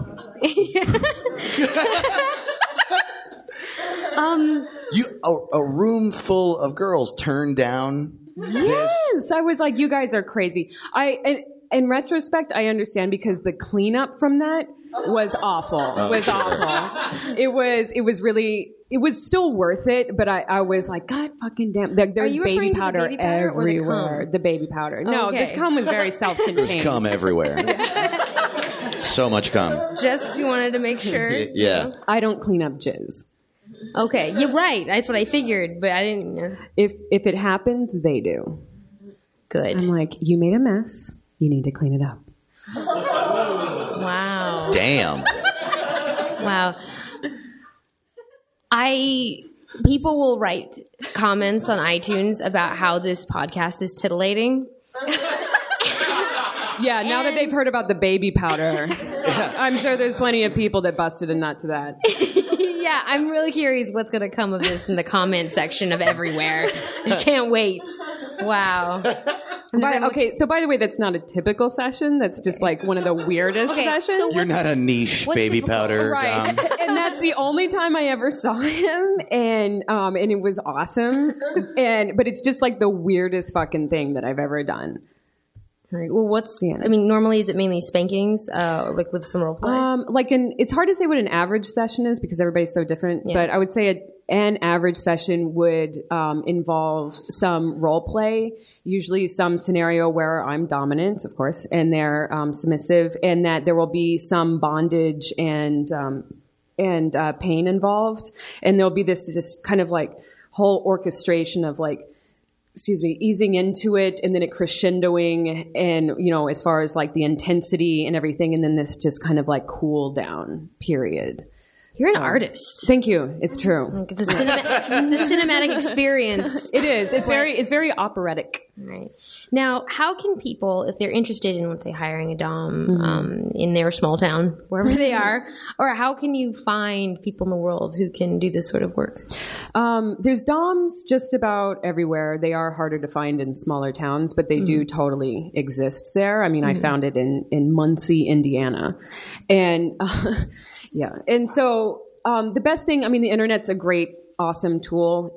a room full of girls turned down. Yes, I was like, you guys are crazy. In retrospect, I understand because the cleanup from that was awful. It was still worth it, but I was like, God fucking damn. There's baby powder, everywhere. The baby powder. No, okay. This cum was very self-contained. There's cum everywhere. So much cum. Just you wanted to make sure. Yeah. I don't clean up jizz. Okay, you're right. That's what I figured, but I didn't. If it happens, they do. Good. I'm like, you made a mess. You need to clean it up. Wow. Damn. Wow. People will write comments on iTunes about how this podcast is titillating. Yeah, now that they've heard about the baby powder, I'm sure there's plenty of people that busted a nut to that. Yeah, I'm really curious what's going to come of this in the comment section of everywhere. I just can't wait. Wow. So by the way, that's not a typical session. That's just like one of the weirdest sessions. So You're not a niche baby powder. Right. Dom. And that's the only time I ever saw him. And it was awesome. But it's just like the weirdest fucking thing that I've ever done. All right. Well, normally is it mainly spankings, like with some role play? It's hard to say what an average session is because everybody's so different. Yeah. But I would say an average session would involve some role play, usually some scenario where I'm dominant, of course, and they're submissive, and that there will be some bondage and pain involved, and there'll be this just kind of like whole orchestration of like, easing into it and then it crescendoing and, as far as like the intensity and everything. And then this just kind of like cool down period. You're an artist. Thank you. It's true. It's a cinematic experience. It is. It's very operatic. Right. Now, how can people, if they're interested in, let's say, hiring a dom in their small town, wherever they are, or how can you find people in the world who can do this sort of work? There's doms just about everywhere. They are harder to find in smaller towns, but they do totally exist there. I mean, I found it in Muncie, Indiana. And yeah. And so the best thing, I mean, the internet's a great, awesome tool.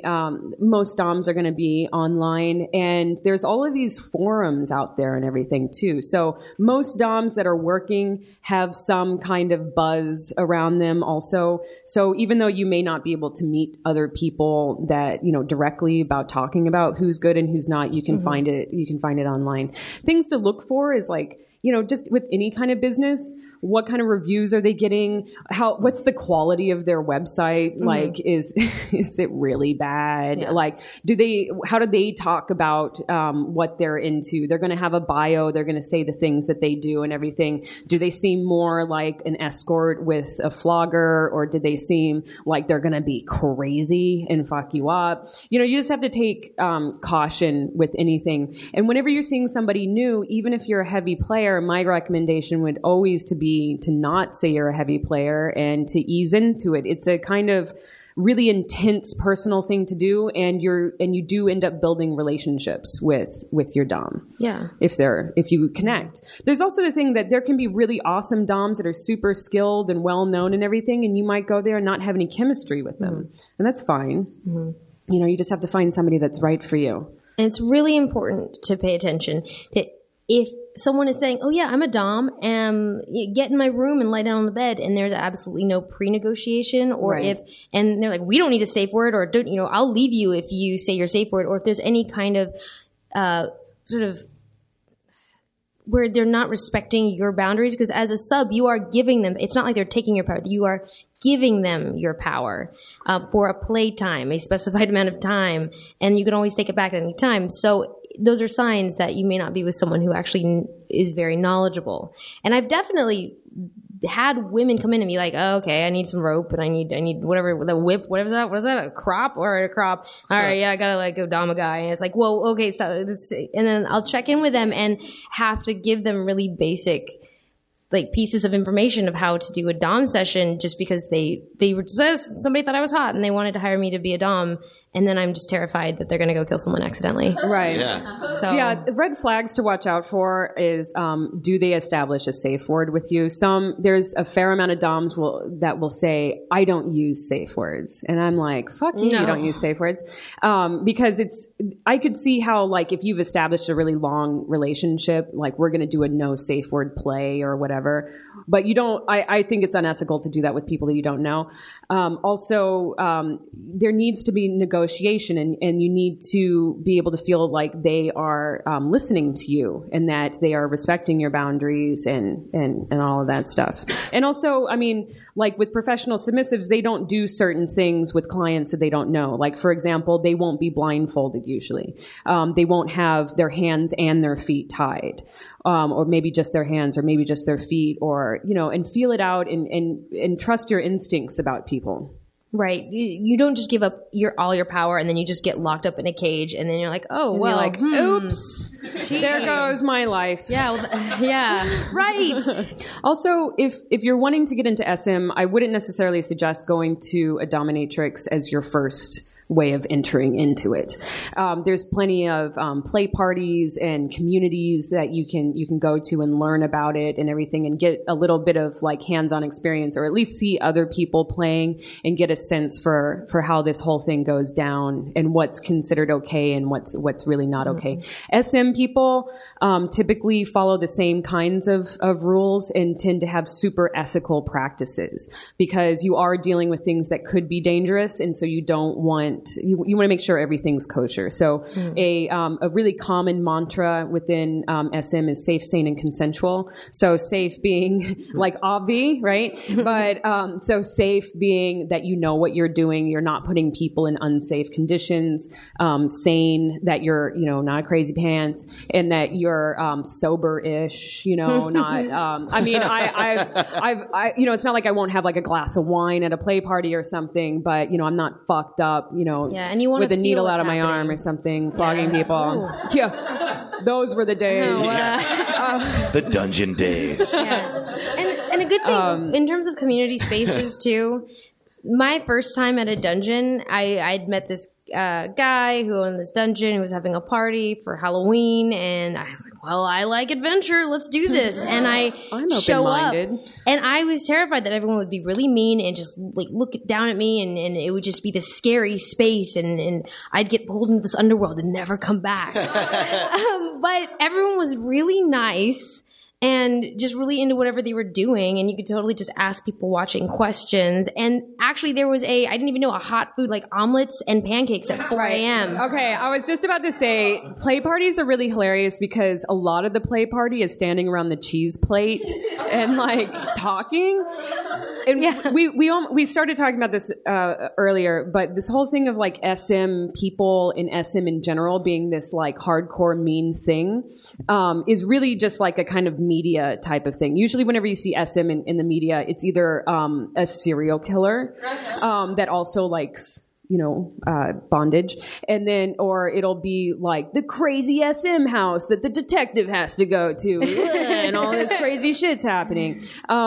Most DOMs are going to be online, and there's all of these forums out there and everything too. So most DOMs that are working have some kind of buzz around them also. So even though you may not be able to meet other people that, directly about talking about who's good and who's not, you can find it. You can find it online. Things to look for is like, just with any kind of business, what kind of reviews are they getting? What's the quality of their website? Like, is it really bad? Yeah. Like, how do they talk about, what they're into? They're going to have a bio. They're going to say the things that they do and everything. Do they seem more like an escort with a flogger, or do they seem like they're going to be crazy and fuck you up? You just have to take, caution with anything. And whenever you're seeing somebody new, even if you're a heavy player, my recommendation would always be to not say you're a heavy player and to ease into it. It's a kind of really intense personal thing to do, and you do end up building relationships with your dom. Yeah. If you connect. There's also the thing that there can be really awesome doms that are super skilled and well known and everything, and you might go there and not have any chemistry with them. And that's fine. You just have to find somebody that's right for you. And it's really important to pay attention to if someone is saying, oh yeah, I'm a dom, get in my room and lie down on the bed, and there's absolutely no pre-negotiation, or and they're like, we don't need a safe word, or don't, I'll leave you if you say your safe word, or if there's any kind of sort of where they're not respecting your boundaries, because as a sub, you are giving them, it's not like they're taking your power, you are giving them your power for a playtime, a specified amount of time, and you can always take it back at any time. So those are signs that you may not be with someone who actually is very knowledgeable. And I've definitely had women come in and be like, oh, okay, I need some rope and I need whatever, the whip, whatever is that? What is that? A crop or a crop? All right, yeah, I gotta like go dom a guy. And it's like, whoa, okay, stop. And then I'll check in with them and have to give them really basic like pieces of information of how to do a dom session, just because they were just, somebody thought I was hot and they wanted to hire me to be a dom, and then I'm just terrified that they're going to go kill someone accidentally. Right. Yeah. So yeah, the red flags to watch out for is, do they establish a safe word with you? There's a fair amount of doms that will say, I don't use safe words. And I'm like, fuck you, you don't use safe words. Because I could see how, like, if you've established a really long relationship, like, we're going to do a no safe word play or whatever. But you don't, I think it's unethical to do that with people that you don't know. Also, there needs to be negotiation, and you need to be able to feel like they are listening to you and that they are respecting your boundaries and all of that stuff. And also, I mean, like with professional submissives, they don't do certain things with clients that they don't know. Like, for example, they won't be blindfolded usually. They won't have their hands and their feet tied. Or maybe just their hands, or maybe just their feet, or, you know, and feel it out and trust your instincts about people. Right. You don't just give up all your power and then you just get locked up in a cage and then you're like, oh, and well, you're like, oops, there goes my life. Yeah. Well, yeah. Right. Also, if you're wanting to get into SM, I wouldn't necessarily suggest going to a dominatrix as your first way of entering into it. There's plenty of play parties and communities that you can go to and learn about it and everything, and get a little bit of like hands-on experience, or at least see other people playing and get a sense for how this whole thing goes down and what's considered okay and what's really not okay. Mm-hmm. SM people typically follow the same kinds of rules and tend to have super ethical practices, because you are dealing with things that could be dangerous, and so you don't want you want to make sure everything's kosher. So a really common mantra within SM is safe, sane, and consensual. So safe being like obvi, right? But so safe being that you know what you're doing, you're not putting people in unsafe conditions. Sane, that you're not a crazy pants, and that you're sober-ish. Not. I mean, I've it's not like I won't have like a glass of wine at a play party or something, but I'm not fucked up. Yeah, and you want with to a needle out of happening. my arm or something, flogging people. Ooh. Yeah, those were the days. The dungeon days. Yeah. And a good thing in terms of community spaces too. My first time at a dungeon, I'd met this guy who owned this dungeon who was having a party for Halloween, and I was like, well, I like adventure, let's do this. And I'm show up, open-minded. and I was terrified that everyone would be really mean and just like look down at me, and it would just be this scary space, and I'd get pulled into this underworld and never come back. But everyone was really nice and just really into whatever they were doing, and you could totally just ask people watching questions. And actually there was I didn't even know, a hot food like omelets and pancakes at 4 a.m. Okay, I was just about to say, play parties are really hilarious because a lot of the play party is standing around the cheese plate and like talking. And Yeah. we started talking about this earlier, but this whole thing of like SM people and SM in general being this like hardcore mean thing is really just like a kind of media type of thing. Usually whenever you see SM in the media, it's either a serial killer that also likes bondage, and then, or it'll be like the crazy SM house that the detective has to go to, and all this crazy shit's happening.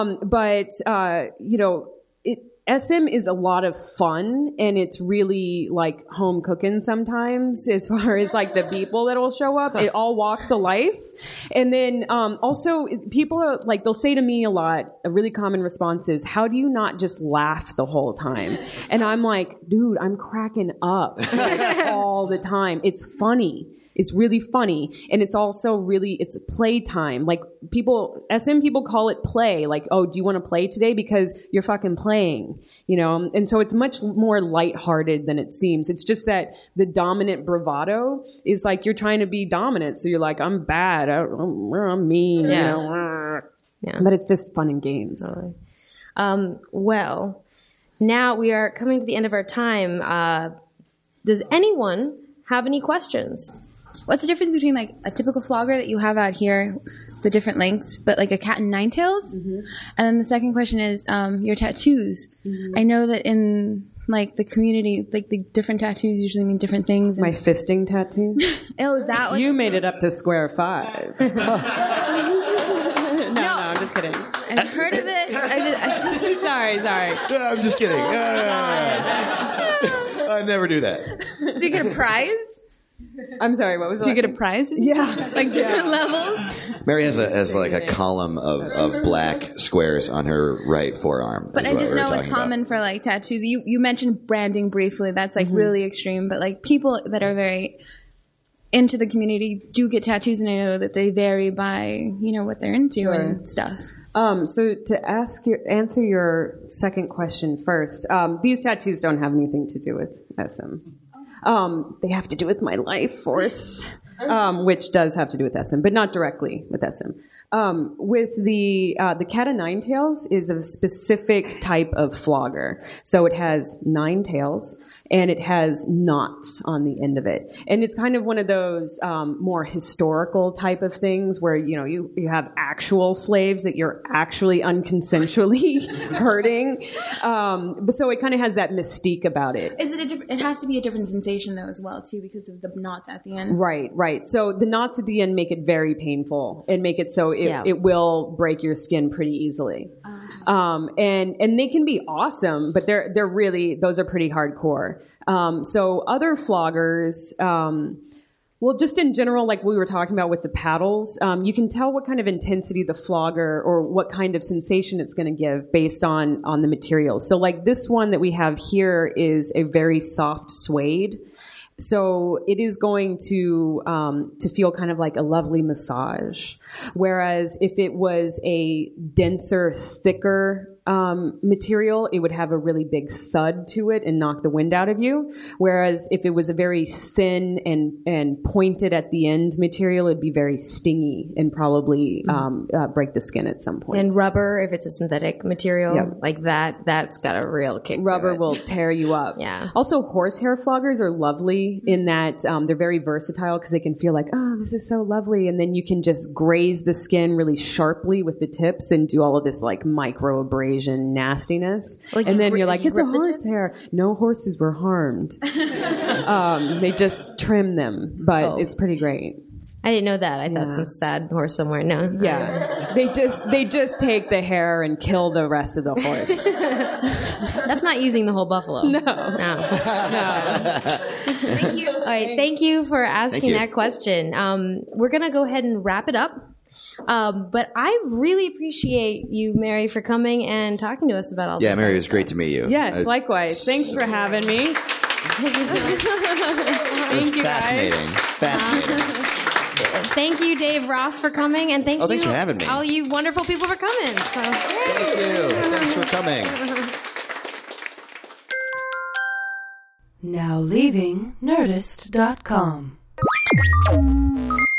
SM is a lot of fun, and it's really like home cooking sometimes as far as like the people that will show up. It all walks of life. And then also people are like, they'll say to me a lot, a really common response is, how do you not just laugh the whole time? And I'm like, dude, I'm cracking up all the time. It's funny. It's really funny. And it's also really, it's playtime. Like SM people call it play. Like, oh, do you want to play today? Because you're fucking playing, you know? And so it's much more lighthearted than it seems. It's just that the dominant bravado is like you're trying to be dominant. So you're like, I'm bad. I'm mean. Yeah. You know? Yeah. But it's just fun and games. Well, now we are coming to the end of our time. Does anyone have any questions? What's the difference between like a typical flogger that you have out here, the different lengths, but like a cat and nine tails? Mm-hmm. And then the second question is your tattoos. Mm-hmm. I know that in like the community, like the different tattoos usually mean different things. My fisting tattoo? Oh, is that what? You made it up to square 5. No, I'm just kidding. I've heard of it. Sorry. No, I'm just kidding. I never do that. Do you get a prize? I'm sorry, what was that? Do you get a prize? Yeah. Like different levels? Mary has like a column of black squares on her right forearm. But I just know it's common for like tattoos. You mentioned branding briefly. That's like really extreme. But like people that are very into the community do get tattoos, and I know that they vary by, you know, what they're into and stuff. So to answer your second question first, these tattoos don't have anything to do with SM. They have to do with my life force, which does have to do with SM, but not directly with SM. With the cat of nine tails is a specific type of flogger. So it has 9 tails, and it has knots on the end of it. And it's kind of one of those more historical type of things where, you know, you have actual slaves that you're actually unconsensually hurting. So it kind of has that mystique about it. Is it it has to be a different sensation though as well too, because of the knots at the end? Right. So the knots at the end make it very painful and make it so it will break your skin pretty easily. And they can be awesome, but they're really, those are pretty hardcore. So other floggers, well, just in general, like we were talking about with the paddles, you can tell what kind of intensity the flogger or what kind of sensation it's going to give based on the materials. So like this one that we have here is a very soft suede. So it is going to feel kind of like a lovely massage. Whereas if it was a denser, thicker material, it would have a really big thud to it and knock the wind out of you. Whereas if it was a very thin and pointed at the end material, it'd be very stingy and probably break the skin at some point. And rubber, if it's a synthetic material like that's got a real kick to Rubber it. will tear you up. Yeah. Also, horsehair floggers are lovely in that they're very versatile because they can feel like, oh, this is so lovely. And then you can just graze the skin really sharply with the tips and do all of this like micro abrasion nastiness. Like and then you you're like, it's a rip the tip? horsehair. No horses were harmed. They just trim them, but it's pretty great. I didn't know that. I thought some sad horse somewhere. No. Yeah. They just take the hair and kill the rest of the horse. That's not using the whole buffalo. No. Thank you. All right. Thank you for asking you. that question. We're going to go ahead and wrap it up. But I really appreciate you, Mary, for coming and talking to us about all this. Yeah, Mary, it was great to meet you. Yes, likewise. Thanks for having me. It was Thank you, guys. Fascinating. Thank you, Dave Ross, for coming, and thank you, thanks for having me. all you wonderful people for coming. So, Thank you. Thanks for coming. Now leaving Nerdist.com.